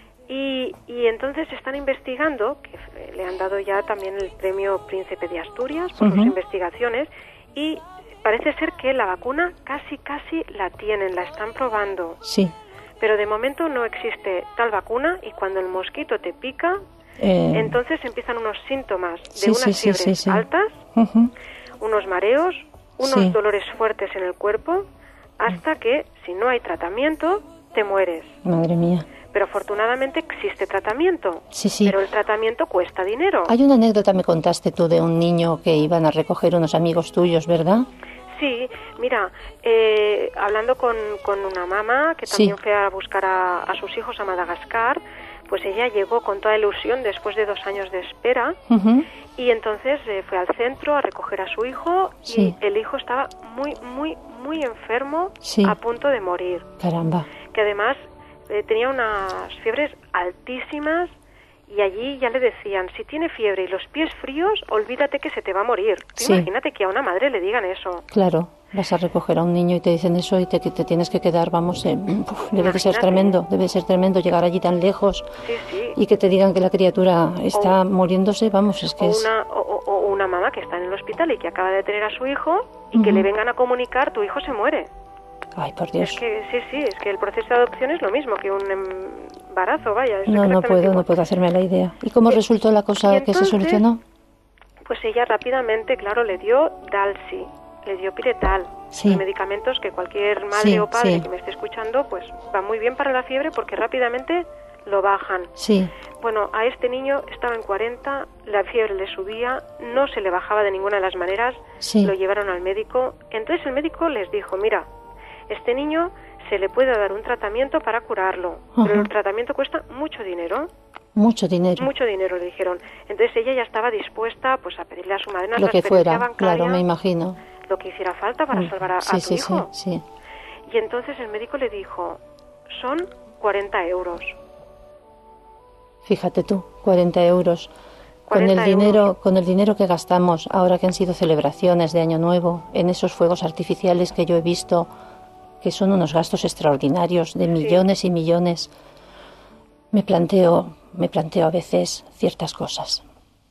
y, y entonces están investigando, que eh, le han dado ya también el premio Príncipe de Asturias por sus Ujú. investigaciones, y parece ser que la vacuna casi casi la tienen, la están probando. Sí. Pero de momento no existe tal vacuna, y cuando el mosquito te pica, Eh, entonces empiezan unos síntomas de sí, unas sí, sí, fiebres sí, sí. altas, ujú. unos mareos, unos Sí. dolores fuertes en el cuerpo, hasta que, si no hay tratamiento, te mueres. Madre mía. Pero afortunadamente existe tratamiento. Sí, sí. Pero el tratamiento cuesta dinero. Hay una anécdota, me contaste tú, de un niño que iban a recoger unos amigos tuyos, ¿verdad? Sí, mira, eh, hablando con, con una mamá que también Sí. fue a buscar a, a sus hijos a Madagascar, pues ella llegó con toda ilusión después de dos años de espera, Ujú. y entonces eh, fue al centro a recoger a su hijo, Sí. y el hijo estaba muy, muy, muy enfermo, Sí. a punto de morir. Caramba. Que además eh, tenía unas fiebres altísimas, y allí ya le decían, si tiene fiebre y los pies fríos, olvídate que se te va a morir. Tú Sí. imagínate que a una madre le digan eso. Claro, vas a recoger a un niño y te dicen eso y te, te tienes que quedar, vamos, eh, uf, debe de ser Imagínate. tremendo, debe de ser tremendo llegar allí tan lejos Sí, sí. y que te digan que la criatura está muriéndose, vamos, es que O es... una, o, o- o una mamá que está en el hospital y que acaba de tener a su hijo, y que Ujú. le vengan a comunicar, tu hijo se muere. Ay, por Dios. Es que sí, sí, es que el proceso de adopción es lo mismo que un embarazo, vaya. Es No, no exactamente puedo, igual. no puedo hacerme la idea. ¿Y cómo Y- resultó la cosa y que se entonces- solucionó? Pues ella rápidamente, claro, le dio Dalsi, le dio Piretal, Sí. los medicamentos que cualquier madre Sí, o padre sí. que me esté escuchando, pues va muy bien para la fiebre porque rápidamente lo bajan. Sí, Bueno, a este niño estaba en cuarenta, la fiebre le subía, no se le bajaba de ninguna de las maneras, Sí. lo llevaron al médico. Entonces el médico les dijo, mira, este niño se le puede dar un tratamiento para curarlo, pero Ajá. el tratamiento cuesta mucho dinero, mucho dinero. mucho dinero, le dijeron. Entonces ella ya estaba dispuesta pues a pedirle a su madre una Lo que transferencia fuera, bancaria, claro, me imagino. lo que hiciera falta para Mm, salvar a, a sí, tu sí, hijo. sí, sí. Y entonces el médico le dijo, son cuarenta euros. Fíjate tú, cuarenta euros. Con el cuarenta dinero, euros. con el dinero que gastamos ahora que han sido celebraciones de Año Nuevo, en esos fuegos artificiales que yo he visto, que son unos gastos extraordinarios de millones y millones, me planteo, me planteo a veces ciertas cosas.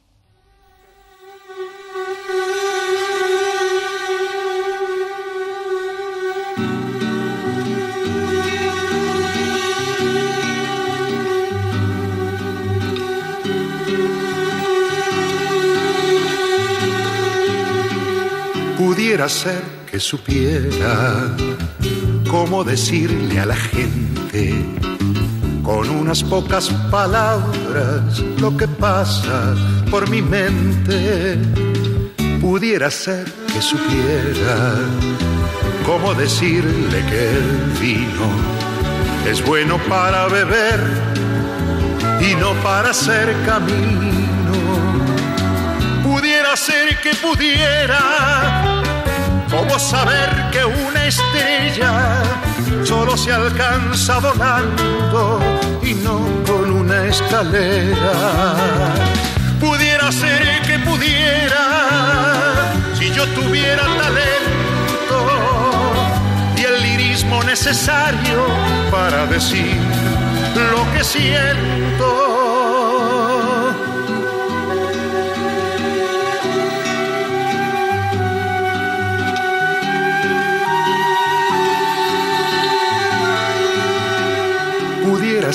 Pudiera ser que supiera cómo decirle a la gente con unas pocas palabras lo que pasa por mi mente. Pudiera ser que supiera cómo decirle que el vino es bueno para beber y no para hacer camino. Pudiera ser que pudiera, como saber que una estrella solo se alcanza volando y no con una escalera. Pudiera ser que pudiera, si yo tuviera talento y el lirismo necesario para decir lo que siento.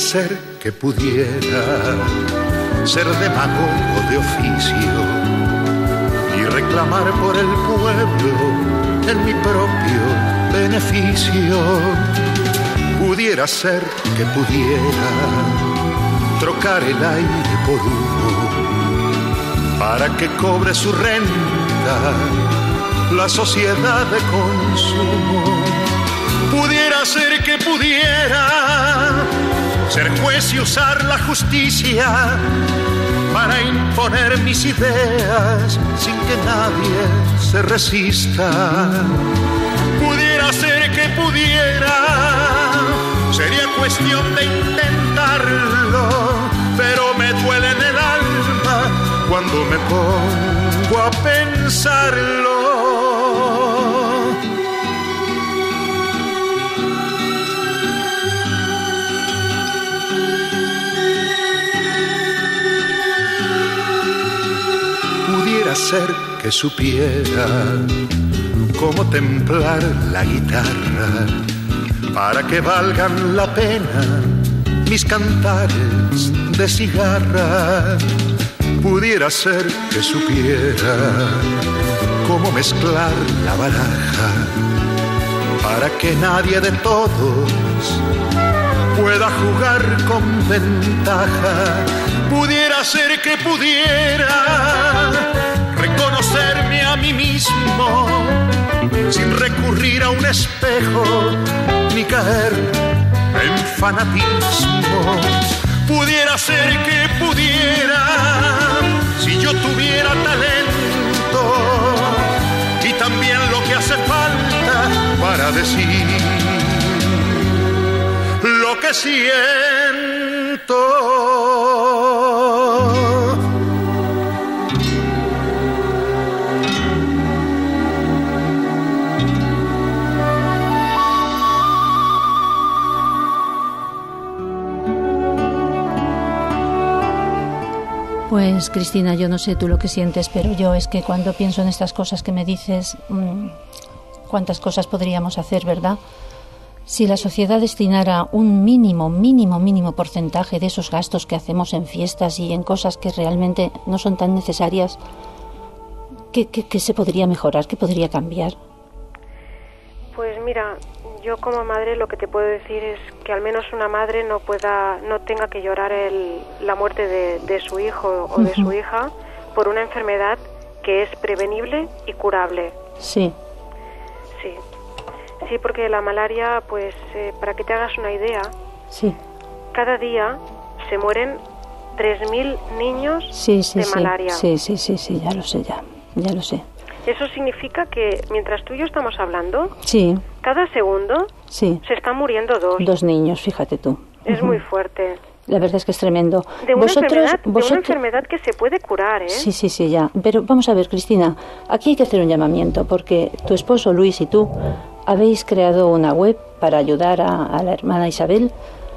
ser que pudiera ser demagogo de oficio y reclamar por el pueblo en mi propio beneficio. Pudiera ser que pudiera trocar el aire por humo para que cobre su renta la sociedad de consumo. Pudiera ser que pudiera ser juez y usar la justicia para imponer mis ideas sin que nadie se resista. Pudiera ser que pudiera, sería cuestión de intentarlo, pero me duele en el alma cuando me pongo a pensarlo. Pudiera ser que supiera cómo templar la guitarra para que valgan la pena mis cantares de cigarra. Pudiera ser que supiera cómo mezclar la baraja para que nadie de todos pueda jugar con ventaja. Pudiera ser que pudiera reconocerme a mí mismo sin recurrir a un espejo ni caer en fanatismo. Pudiera ser que pudiera, si yo tuviera talento y también lo que hace falta para decir lo que siento. Pues Cristina, yo no sé tú lo que sientes, pero yo es que cuando pienso en estas cosas que me dices, mmm, cuántas cosas podríamos hacer, ¿verdad? Si la sociedad destinara un mínimo, mínimo, mínimo porcentaje de esos gastos que hacemos en fiestas y en cosas que realmente no son tan necesarias, ¿qué, qué, qué se podría mejorar? ¿Qué podría cambiar? Pues mira, yo como madre lo que te puedo decir es que al menos una madre no pueda, no tenga que llorar el, la muerte de, de su hijo o de uh-huh. su hija por una enfermedad que es prevenible y curable. Sí. Sí. Sí, porque la malaria, pues, eh, para que te hagas una idea, sí. cada día se mueren tres mil niños sí, sí, de sí. malaria. Sí, sí, sí, sí, ya lo sé, ya, ya lo sé. Eso significa que mientras tú y yo estamos hablando, sí. cada segundo sí. se están muriendo dos. Dos niños, fíjate tú. Es uh-huh. muy fuerte. La verdad es que es tremendo. De una, vosotros, enfermedad, vosotros... de una enfermedad que se puede curar, ¿eh? Sí, sí, sí, ya. Pero vamos a ver, Cristina, aquí hay que hacer un llamamiento, porque tu esposo Luis y tú habéis creado una web para ayudar a, a la hermana Isabel,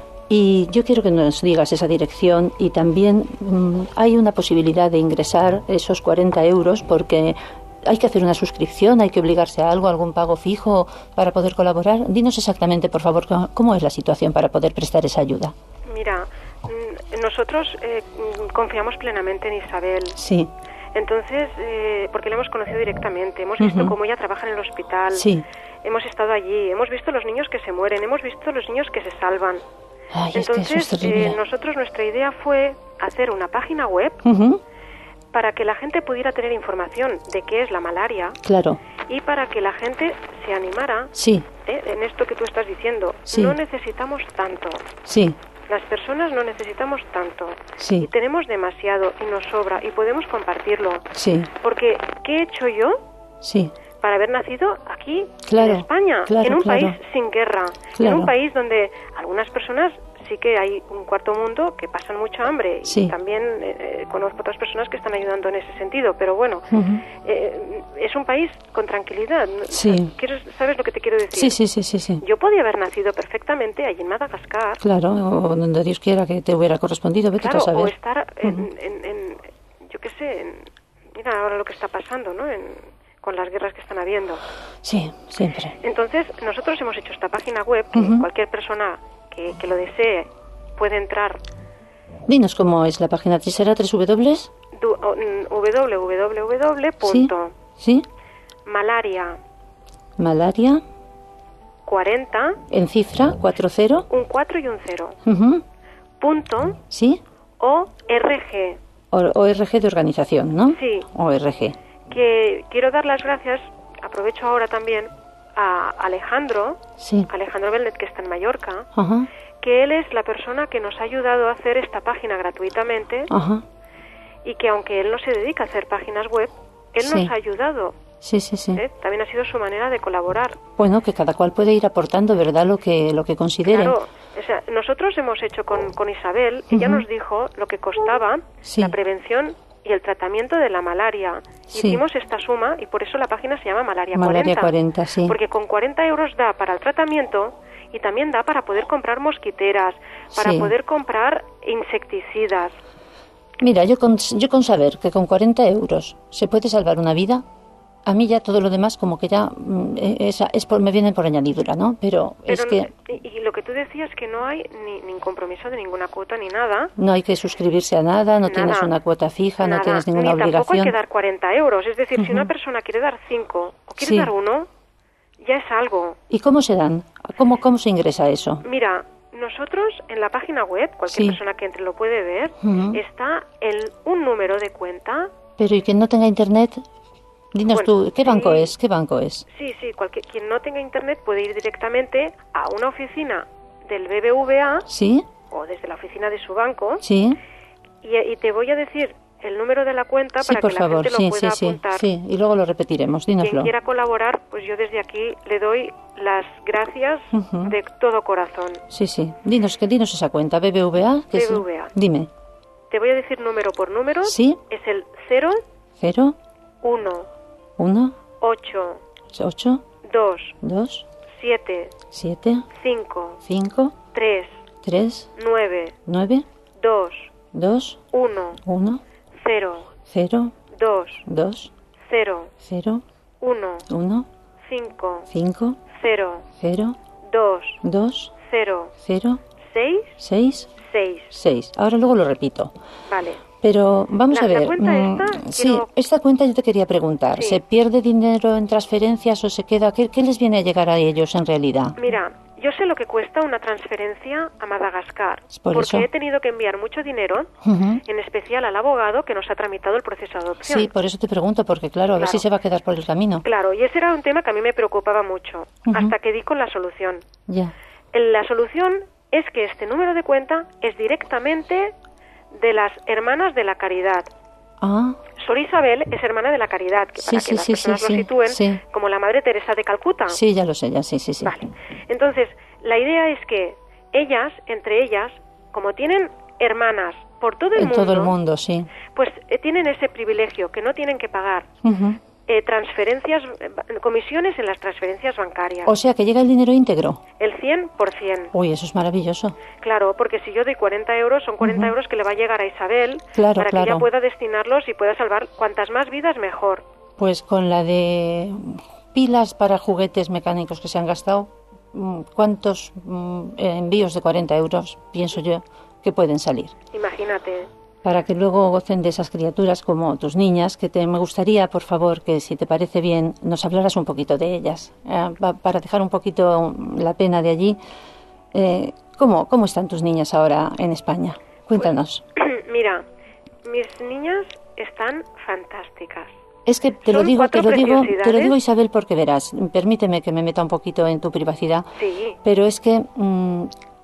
y yo quiero que nos digas esa dirección, y también mmm, hay una posibilidad de ingresar esos cuarenta euros, porque hay que hacer una suscripción, hay que obligarse a algo, algún pago fijo para poder colaborar. Dinos exactamente, por favor, cómo es la situación para poder prestar esa ayuda. Mira, nosotros eh, confiamos plenamente en Isabel. Sí. Entonces, eh, porque la hemos conocido directamente, hemos visto uh-huh. cómo ella trabaja en el hospital, sí. hemos estado allí, hemos visto los niños que se mueren, hemos visto los niños que se salvan. Ay, Entonces, es que eso es terrible. eh, nosotros, nuestra idea fue hacer una página web uh-huh. para que la gente pudiera tener información de qué es la malaria. Claro. Y para que la gente se animara sí. eh, en esto que tú estás diciendo. Sí. No necesitamos tanto. Sí. Las personas no necesitamos tanto. Sí. Y tenemos demasiado y nos sobra y podemos compartirlo. Sí. Porque, ¿qué he hecho yo? Sí. Para haber nacido aquí, claro, en España, claro, en un claro. país sin guerra, claro. en un país donde algunas personas sí que hay un cuarto mundo que pasan mucha hambre sí. y también eh, conozco otras personas que están ayudando en ese sentido, pero bueno, uh-huh. eh, es un país con tranquilidad. Sí. ¿Quieres, ¿Sabes lo que te quiero decir? Sí, sí, sí, sí, sí. Yo podía haber nacido perfectamente allí en Madagascar. Claro, o donde Dios quiera que te hubiera correspondido, vete claro, a saber. o estar en, uh-huh. en, en, yo qué sé, en, mira ahora lo que está pasando, ¿no? En, con las guerras que están habiendo. Sí, siempre. Entonces, nosotros hemos hecho esta página web que uh-huh. cualquier persona que, que lo desee puede entrar. Dinos cómo es la página. ¿Será tres w? Du, w w w punto ¿Sí? ¿Sí? malaria Malaria. cuarenta. En cifra, cuatro cero. Un cuatro y un cero. Uh-huh. Punto. ¿Sí? O R G. O, O R G de organización, ¿no? Sí. O R G. Que quiero dar las gracias, aprovecho ahora también, a Alejandro, Sí. Alejandro Belnet, que está en Mallorca, Ajá. que él es la persona que nos ha ayudado a hacer esta página gratuitamente Ajá. y que aunque él no se dedica a hacer páginas web, él Sí. nos ha ayudado. Sí, sí, sí. ¿eh? También ha sido su manera de colaborar. Bueno, que cada cual puede ir aportando, ¿verdad? Lo que lo que considere. Claro, o sea, nosotros hemos hecho con, con Isabel, ella Ujú. nos dijo lo que costaba Sí. la prevención y el tratamiento de la malaria. Sí. Hicimos esta suma y por eso la página se llama Malaria, Malaria cuarenta. cuarenta, sí. Porque con cuarenta euros da para el tratamiento y también da para poder comprar mosquiteras, para Sí. poder comprar insecticidas. Mira, yo con, yo con saber que con cuarenta euros se puede salvar una vida, a mí ya todo lo demás como que ya mm, es, es por, me viene por añadidura, ¿no? Pero, es Pero, que y, y lo que tú decías que no hay ni, ni compromiso de ninguna cuota ni nada. no hay que suscribirse a nada, no Nada. tienes una cuota fija, Nada. no tienes ninguna Ni tampoco hay obligación. que dar cuarenta euros. Es decir, si Ujú. una persona quiere dar cinco o quiere Sí. dar uno, ya es algo. ¿Y cómo se dan? ¿Cómo, cómo se ingresa eso? Mira, nosotros en la página web, cualquier Sí. persona que entre lo puede ver, Ujú. está el, un número de cuenta. Pero ¿y quien no tenga internet? Dinos Bueno, tú, ¿qué banco sí. es? ¿Qué banco es? Sí, sí, cualquier, quien no tenga internet puede ir directamente a una oficina del B B V A ¿Sí? o desde la oficina de su banco ¿Sí? y, y te voy a decir el número de la cuenta Sí, para por que la favor, gente lo sí, pueda sí, sí, apuntar. sí, y luego lo repetiremos, dínoslo. Quien quiera colaborar, pues yo desde aquí le doy las gracias Ujú. de todo corazón. Sí, sí, dinos, que dinos esa cuenta, B B V A. que es- B B V A. Dime, Te voy a decir número por número. Sí. Es el cero cero, uno uno, ocho ocho, dos dos, siete siete, cinco cinco, tres tres, nueve nueve, dos dos, uno uno, cero cero, dos dos, cero cero, uno uno, cinco cinco, cero cero, dos dos, cero cero, seis seis, seis. seis. Ahora luego lo repito. Vale. Pero vamos La- a la ver. cuenta mm, esta, sí, quiero- esta cuenta yo te quería preguntar. Sí. ¿Se pierde dinero en transferencias o se queda? ¿Qué, qué les viene a llegar a ellos en realidad? Mira, yo sé lo que cuesta una transferencia a Madagascar, Por porque eso. he tenido que enviar mucho dinero, Ujú. en especial al abogado que nos ha tramitado el proceso de adopción. Sí, por eso te pregunto, porque claro, a ver Claro. si se va a quedar por el camino. Claro, y ese era un tema que a mí me preocupaba mucho, Ujú. hasta que di con la solución. Ya. La solución es que este número de cuenta es directamente de las hermanas de la caridad. Ah, Sor Isabel es hermana de la caridad, que Sí, para sí, que las sí, personas sí, lo sí, sitúen, sí. como la Madre Teresa de Calcuta. sí, ya lo sé, ya sí, sí, sí. Vale. Entonces, la idea es que ellas, entre ellas, como tienen hermanas por todo el En mundo, todo el mundo, sí. pues eh, tienen ese privilegio que no tienen que pagar Ujú. eh, transferencias, eh, ba- comisiones en las transferencias bancarias. O sea, que llega el dinero íntegro. El cien por ciento. Uy, eso es maravilloso. Claro, porque si yo doy cuarenta euros, son cuarenta Ujú. euros que le va a llegar a Isabel Claro, para que claro. ella pueda destinarlos y pueda salvar cuantas más vidas mejor. Pues con la de pilas para juguetes mecánicos que se han gastado, mm, ¿cuántos mm, envíos de cuarenta euros pienso yo que pueden salir? Imagínate. Para que luego gocen de esas criaturas como tus niñas, que te, me gustaría, por favor, que si te parece bien, nos hablaras un poquito de ellas, eh, pa- para dejar un poquito la pena de allí. Eh, ¿cómo, ¿Cómo están tus niñas ahora en España? Cuéntanos. Mira, mis niñas están fantásticas. Es que te lo Son digo, te cuatro lo digo, te lo preciosidades. digo, Isabel, porque verás, permíteme que me meta un poquito en tu privacidad, Sí. pero es que mm,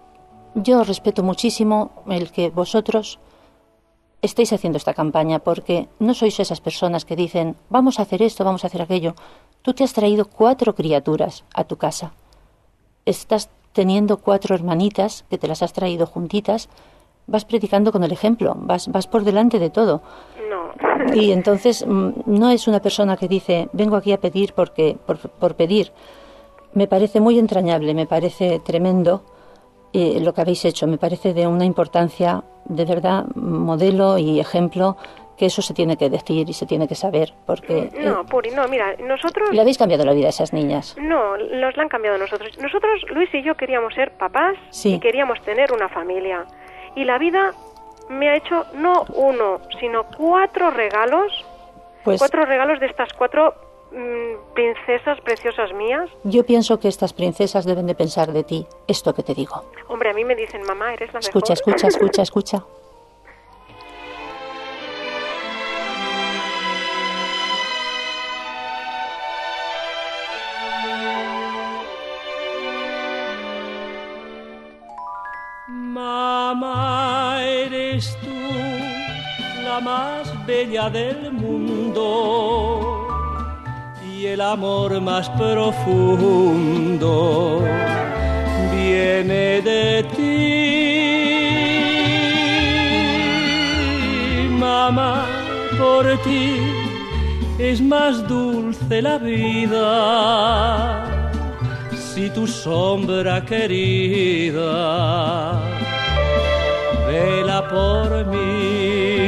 yo respeto muchísimo el que vosotros estéis haciendo esta campaña, porque no sois esas personas que dicen, vamos a hacer esto, vamos a hacer aquello. Tú te has traído cuatro criaturas a tu casa. Estás teniendo cuatro hermanitas que te las has traído juntitas. Vas predicando con el ejemplo, vas, vas por delante de todo. No. Y entonces mm, no es una persona que dice, vengo aquí a pedir porque por, por pedir. Me parece muy entrañable, me parece tremendo eh, lo que habéis hecho. Me parece de una importancia, de verdad, modelo y ejemplo que eso se tiene que decir y se tiene que saber, porque... No, eh, Puri, no, mira, nosotros... le habéis cambiado la vida a esas niñas. No, nos la han cambiado nosotros. Nosotros, Luis y yo, queríamos ser papás Sí. y queríamos tener una familia. Y la vida me ha hecho no uno, sino cuatro regalos. Pues Cuatro regalos de estas cuatro mm, princesas preciosas mías. yo pienso que estas princesas deben de pensar de ti esto que te digo. Hombre, a mí me dicen, mamá, eres la Escucha, mejor. escucha, escucha, escucha. Mamá, eres tú la más bella del mundo y el amor más profundo viene de ti. Mamá, por ti es más dulce la vida. Si tu sombra querida vela por mí.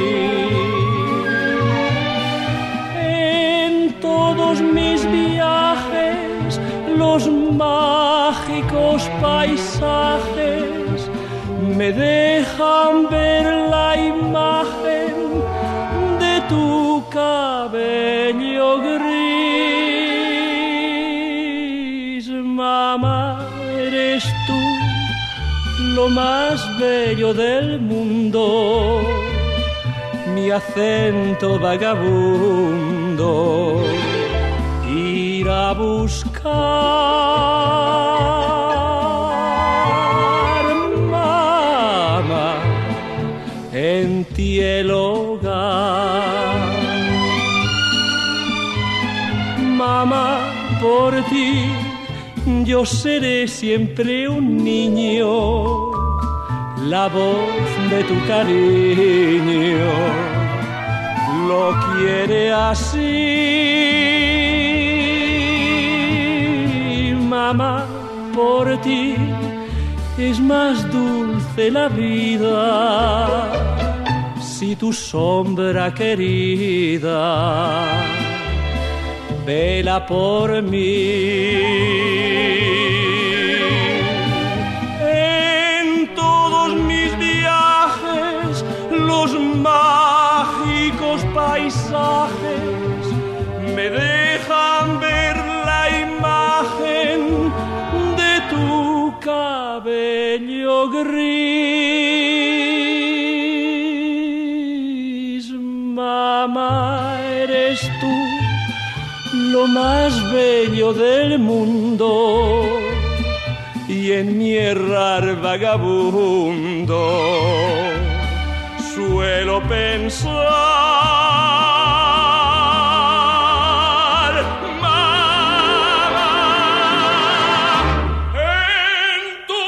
En todos mis viajes, los mágicos paisajes me dejan ver la imagen de tu cabello gris. Mamá, eres tú lo más bello del mundo, mi acento vagabundo, ir a buscar. Mamá, en ti el hogar. Mamá, por ti yo seré siempre un niño, la voz de tu cariño lo quiere así. Mamá, por ti es más dulce la vida, si tu sombra querida vela por mí. En todos mis viajes, los mágicos paisajes me dejan ver la imagen de tu cabello gris. Mamá, eres tú lo más bello del mundo, y en mi errar vagabundo suelo pensar, mamá, en tu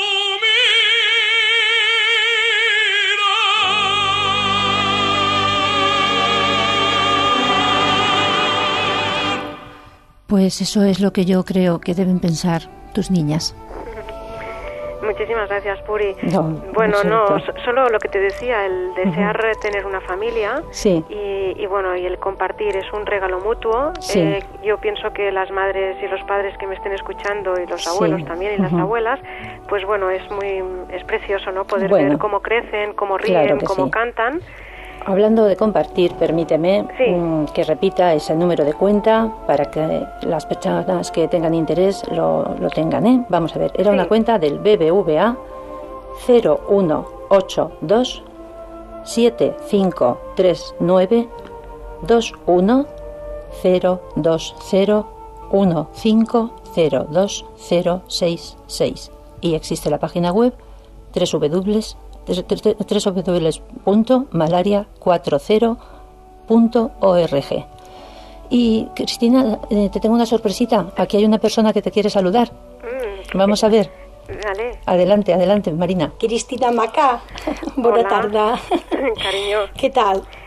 Pues eso es lo que yo creo que deben pensar tus niñas. Muchísimas gracias, Puri. No, bueno, lo no, siento. so- solo lo que te decía, el desear uh-huh. tener una familia Sí. y, y bueno, y el compartir es un regalo mutuo. Sí. Eh, yo pienso que las madres y los padres que me estén escuchando y los abuelos Sí. también y uh-huh. las abuelas, pues bueno, es muy es precioso, ¿no? Poder Bueno. ver cómo crecen, cómo ríen, Claro que cómo sí. cantan. Hablando de compartir, permíteme Sí. mm, que repita ese número de cuenta para que las personas que tengan interés lo, lo tengan, ¿eh? Vamos a ver, era Sí. una cuenta del B B V A cero uno ocho dos siete cinco tres nueve dos uno cero dos cero uno cinco cero dos cero seis seis y existe la página web w w w punto malaria cuarenta punto org. Y Cristina, eh, te tengo una sorpresita. Aquí hay una persona que te quiere saludar. Mm. Vamos a ver. Vale. Adelante, adelante, Marina. Cristina Macà, bona Hola. tarda. Cariño. Què tal?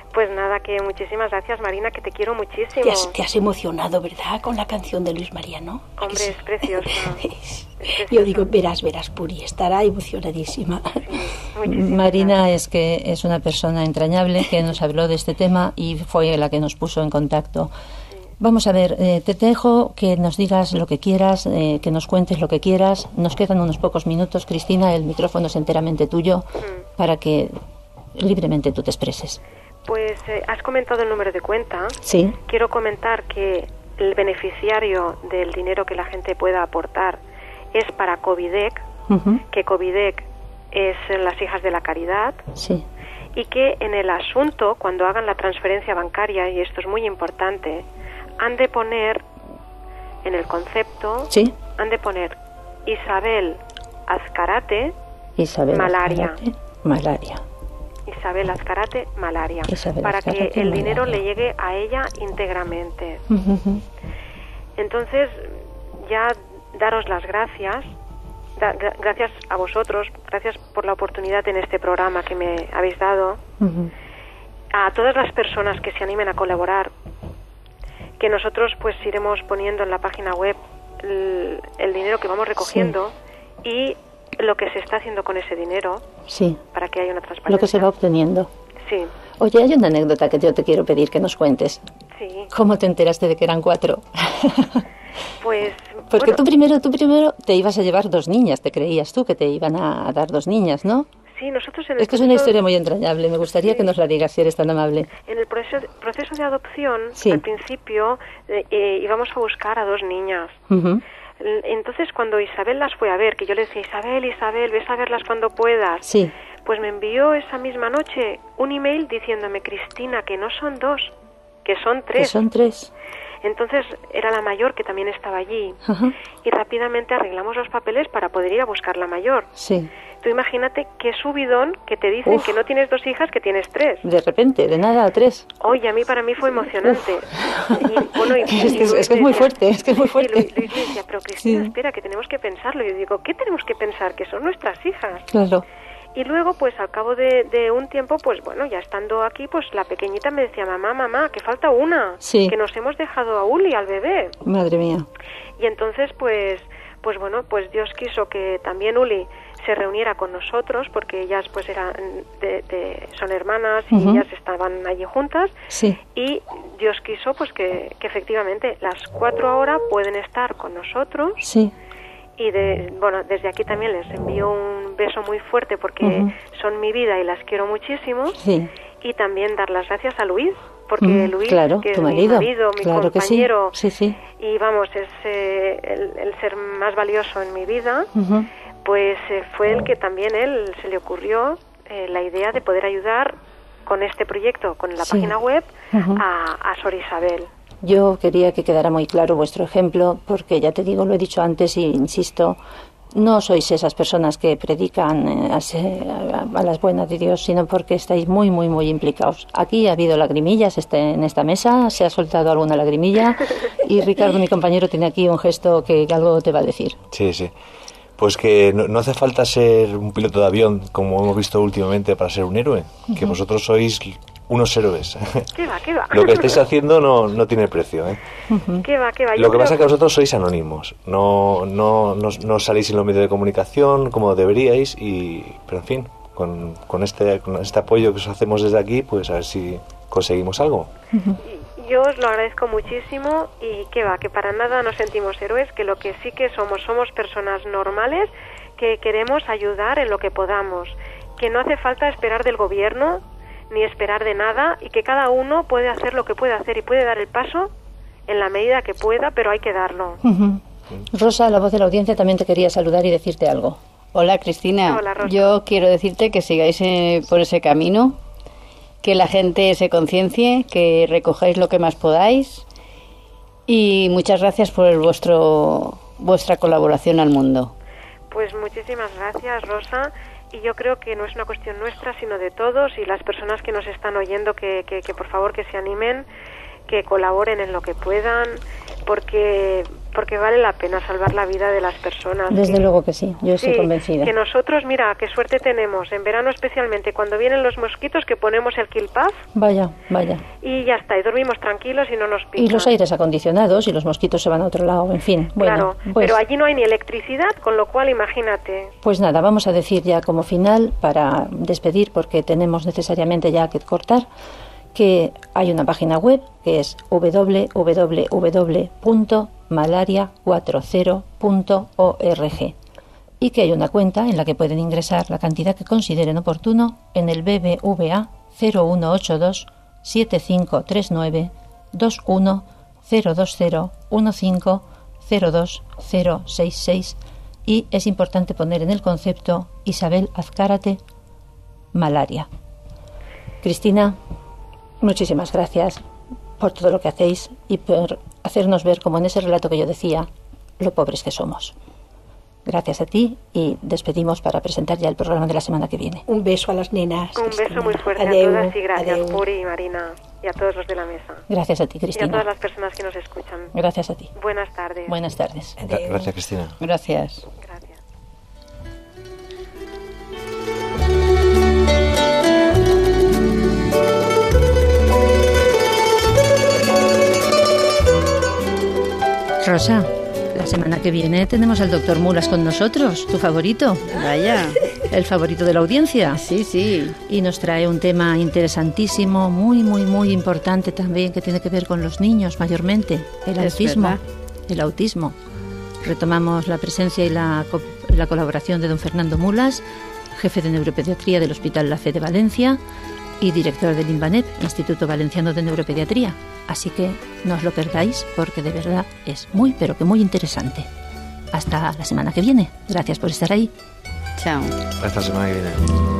Pues nada, que muchísimas gracias, Marina, que te quiero muchísimo. Te has, te has emocionado, ¿verdad? Con la canción de Luis Mariano. Hombre, es preciosa. es, es Yo digo, verás, verás, Puri, estará emocionadísima. Sí, Marina es que es una persona entrañable que nos habló de este tema y fue la que nos puso en contacto. Sí. Vamos a ver, eh, te dejo que nos digas lo que quieras, eh, que nos cuentes lo que quieras. Nos quedan unos pocos minutos, Cristina, el micrófono es enteramente tuyo mm. para que libremente tú te expreses. Pues eh, has comentado el número de cuenta. Sí. Quiero comentar que el beneficiario del dinero que la gente pueda aportar es para Covidec, uh-huh. que Covidec es las hijas de la caridad. Sí. Y que en el asunto, cuando hagan la transferencia bancaria, y esto es muy importante, han de poner en el concepto, sí. han de poner Isabel Azcarate, Isabel malaria. Azcarate, malaria. Isabel Azcarate, malaria, Isabel para Azcarate, que el malaria. dinero le llegue a ella íntegramente. Uh-huh. Entonces, ya daros las gracias, da, gracias a vosotros, gracias por la oportunidad en este programa que me habéis dado, uh-huh. a todas las personas que se animen a colaborar, que nosotros pues iremos poniendo en la página web el, el dinero que vamos recogiendo sí. y lo que se está haciendo con ese dinero, sí. para que haya una transparencia. Lo que se va obteniendo. Sí. Oye, hay una anécdota que yo te quiero pedir que nos cuentes. Sí. ¿Cómo te enteraste de que eran cuatro? Pues... Porque bueno, tú primero, tú primero te ibas a llevar dos niñas, te creías tú que te iban a dar dos niñas, ¿no? Sí, nosotros en el Es que es una historia muy entrañable, me gustaría sí. que nos la digas si eres tan amable. En el proceso, proceso de adopción, sí. al principio eh, eh, íbamos a buscar a dos niñas. Uh-huh. Entonces, cuando Isabel las fue a ver, que yo le decía, Isabel, Isabel, ves a verlas cuando puedas, sí. pues me envió esa misma noche un email diciéndome, Cristina, que no son dos, que son tres. Que son tres. Entonces, era la mayor que también estaba allí. Uh-huh. Y rápidamente arreglamos los papeles para poder ir a buscar la mayor. Sí. Tú imagínate qué subidón que te dicen Uf. que no tienes dos hijas, que tienes tres. De repente, de nada a tres. Oye, a mí para mí fue emocionante. Y, bueno, y, es, que, y es, es que es muy fuerte, es que es muy fuerte. Sí, Luis, Luis decía, pero Cristina, sí. espera, que tenemos que pensarlo. Y yo digo, ¿qué tenemos que pensar? Que son nuestras hijas. Claro. Y luego, pues al cabo de, de un tiempo, pues bueno, ya estando aquí, pues la pequeñita me decía, mamá, mamá, que falta una. Sí. Que nos hemos dejado a Uli, al bebé. Madre mía. Y entonces, pues, pues bueno, pues Dios quiso que también Uli se reuniera con nosotros, porque ellas pues eran de, de, son hermanas y uh-huh. ellas estaban allí juntas. Sí. Y Dios quiso pues que, que efectivamente las cuatro ahora pueden estar con nosotros. Sí. Y de, bueno, desde aquí también les envío un beso muy fuerte porque uh-huh. son mi vida y las quiero muchísimo. Sí. Y también dar las gracias a Luis, porque mm, Luis, claro, que es marido. mi marido, mi claro compañero, que sí. Sí, sí. y vamos, es eh, el, el ser más valioso en mi vida, uh-huh. pues eh, fue el que también él se le ocurrió eh, la idea de poder ayudar con este proyecto, con la sí. página web, uh-huh. a, a Sor Isabel. Yo quería que quedara muy claro vuestro ejemplo, porque ya te digo, lo he dicho antes y insisto, no sois esas personas que predican eh, a, a las buenas de Dios, sino porque estáis muy, muy, muy implicados. Aquí ha habido lagrimillas este, en esta mesa, se ha soltado alguna lagrimilla y Ricardo, mi compañero, tiene aquí un gesto que algo te va a decir. Sí, sí. Pues que no, no hace falta ser un piloto de avión, como hemos visto últimamente, para ser un héroe. Uh-huh. Que vosotros sois unos héroes. ¿Qué va, qué va? Lo que estáis haciendo no, no tiene precio, ¿eh? Uh-huh. ¿Qué va, qué va? Yo Lo que pasa es que... que vosotros sois anónimos. No, no, no, no salís en los medios de comunicación como deberíais, y, pero en fin, con, con, este, con este apoyo que os hacemos desde aquí, pues a ver si conseguimos algo. Uh-huh. Yo os lo agradezco muchísimo y que va, que para nada nos sentimos héroes, que lo que sí que somos, somos personas normales que queremos ayudar en lo que podamos, que no hace falta esperar del gobierno ni esperar de nada y que cada uno puede hacer lo que puede hacer y puede dar el paso en la medida que pueda, pero hay que darlo. Uh-huh. Rosa, la voz de la audiencia, también te quería saludar y decirte algo. Hola, Cristina. Hola, Rosa. Yo quiero decirte que sigáis eh, por ese camino, que la gente se conciencie, que recojáis lo que más podáis y muchas gracias por vuestro vuestra colaboración al mundo. Pues muchísimas gracias, Rosa, y yo creo que no es una cuestión nuestra, sino de todos, y las personas que nos están oyendo, que, que, que por favor que se animen, que colaboren en lo que puedan, porque porque vale la pena salvar la vida de las personas. Desde que, luego que sí, yo estoy sí, convencida. Que nosotros, mira, qué suerte tenemos, en verano especialmente, cuando vienen los mosquitos, que ponemos el Kill Puff. Vaya, vaya. Y ya está, y dormimos tranquilos y no nos pican. Y los aires acondicionados y los mosquitos se van a otro lado, en fin. Bueno, claro, pues, pero allí no hay ni electricidad, con lo cual imagínate. Pues nada, vamos a decir ya como final, para despedir, porque tenemos necesariamente ya que cortar, que hay una página web que es doble u doble u doble u punto malaria cuarenta punto org y que hay una cuenta en la que pueden ingresar la cantidad que consideren oportuno en el B B V A cero uno ocho dos siete cinco tres nueve dos uno cero dos cero uno cinco cero dos cero seis seis, y es importante poner en el concepto Isabel Azcárate malaria. Cristina, muchísimas gracias por todo lo que hacéis y por hacernos ver, como en ese relato que yo decía, lo pobres que somos. Gracias a ti, y despedimos para presentar ya el programa de la semana que viene. Un beso a las nenas. Un Cristina. beso muy fuerte Adeu, a todas y gracias, adeu. Puri y Marina, y a todos los de la mesa. Gracias a ti, Y a Cristina. todas las personas que nos escuchan. Gracias a ti. Buenas tardes. Buenas tardes. Adeu. Gracias, Cristina. Gracias. Gracias. Rosa, la semana que viene tenemos al doctor Mulas con nosotros, tu favorito. Vaya. El favorito de la audiencia. Sí, sí. Y nos trae un tema interesantísimo, muy, muy, muy importante también, que tiene que ver con los niños mayormente, el Es autismo. verdad. El autismo. Retomamos la presencia y la, co- la colaboración de don Fernando Mulas, jefe de neuropediatría del Hospital La Fe de Valencia y director del INVANEP, Instituto Valenciano de Neuropediatría. Así que no os lo perdáis, porque de verdad es muy, pero que muy interesante. Hasta la semana que viene. Gracias por estar ahí. Chao. Hasta la semana que viene.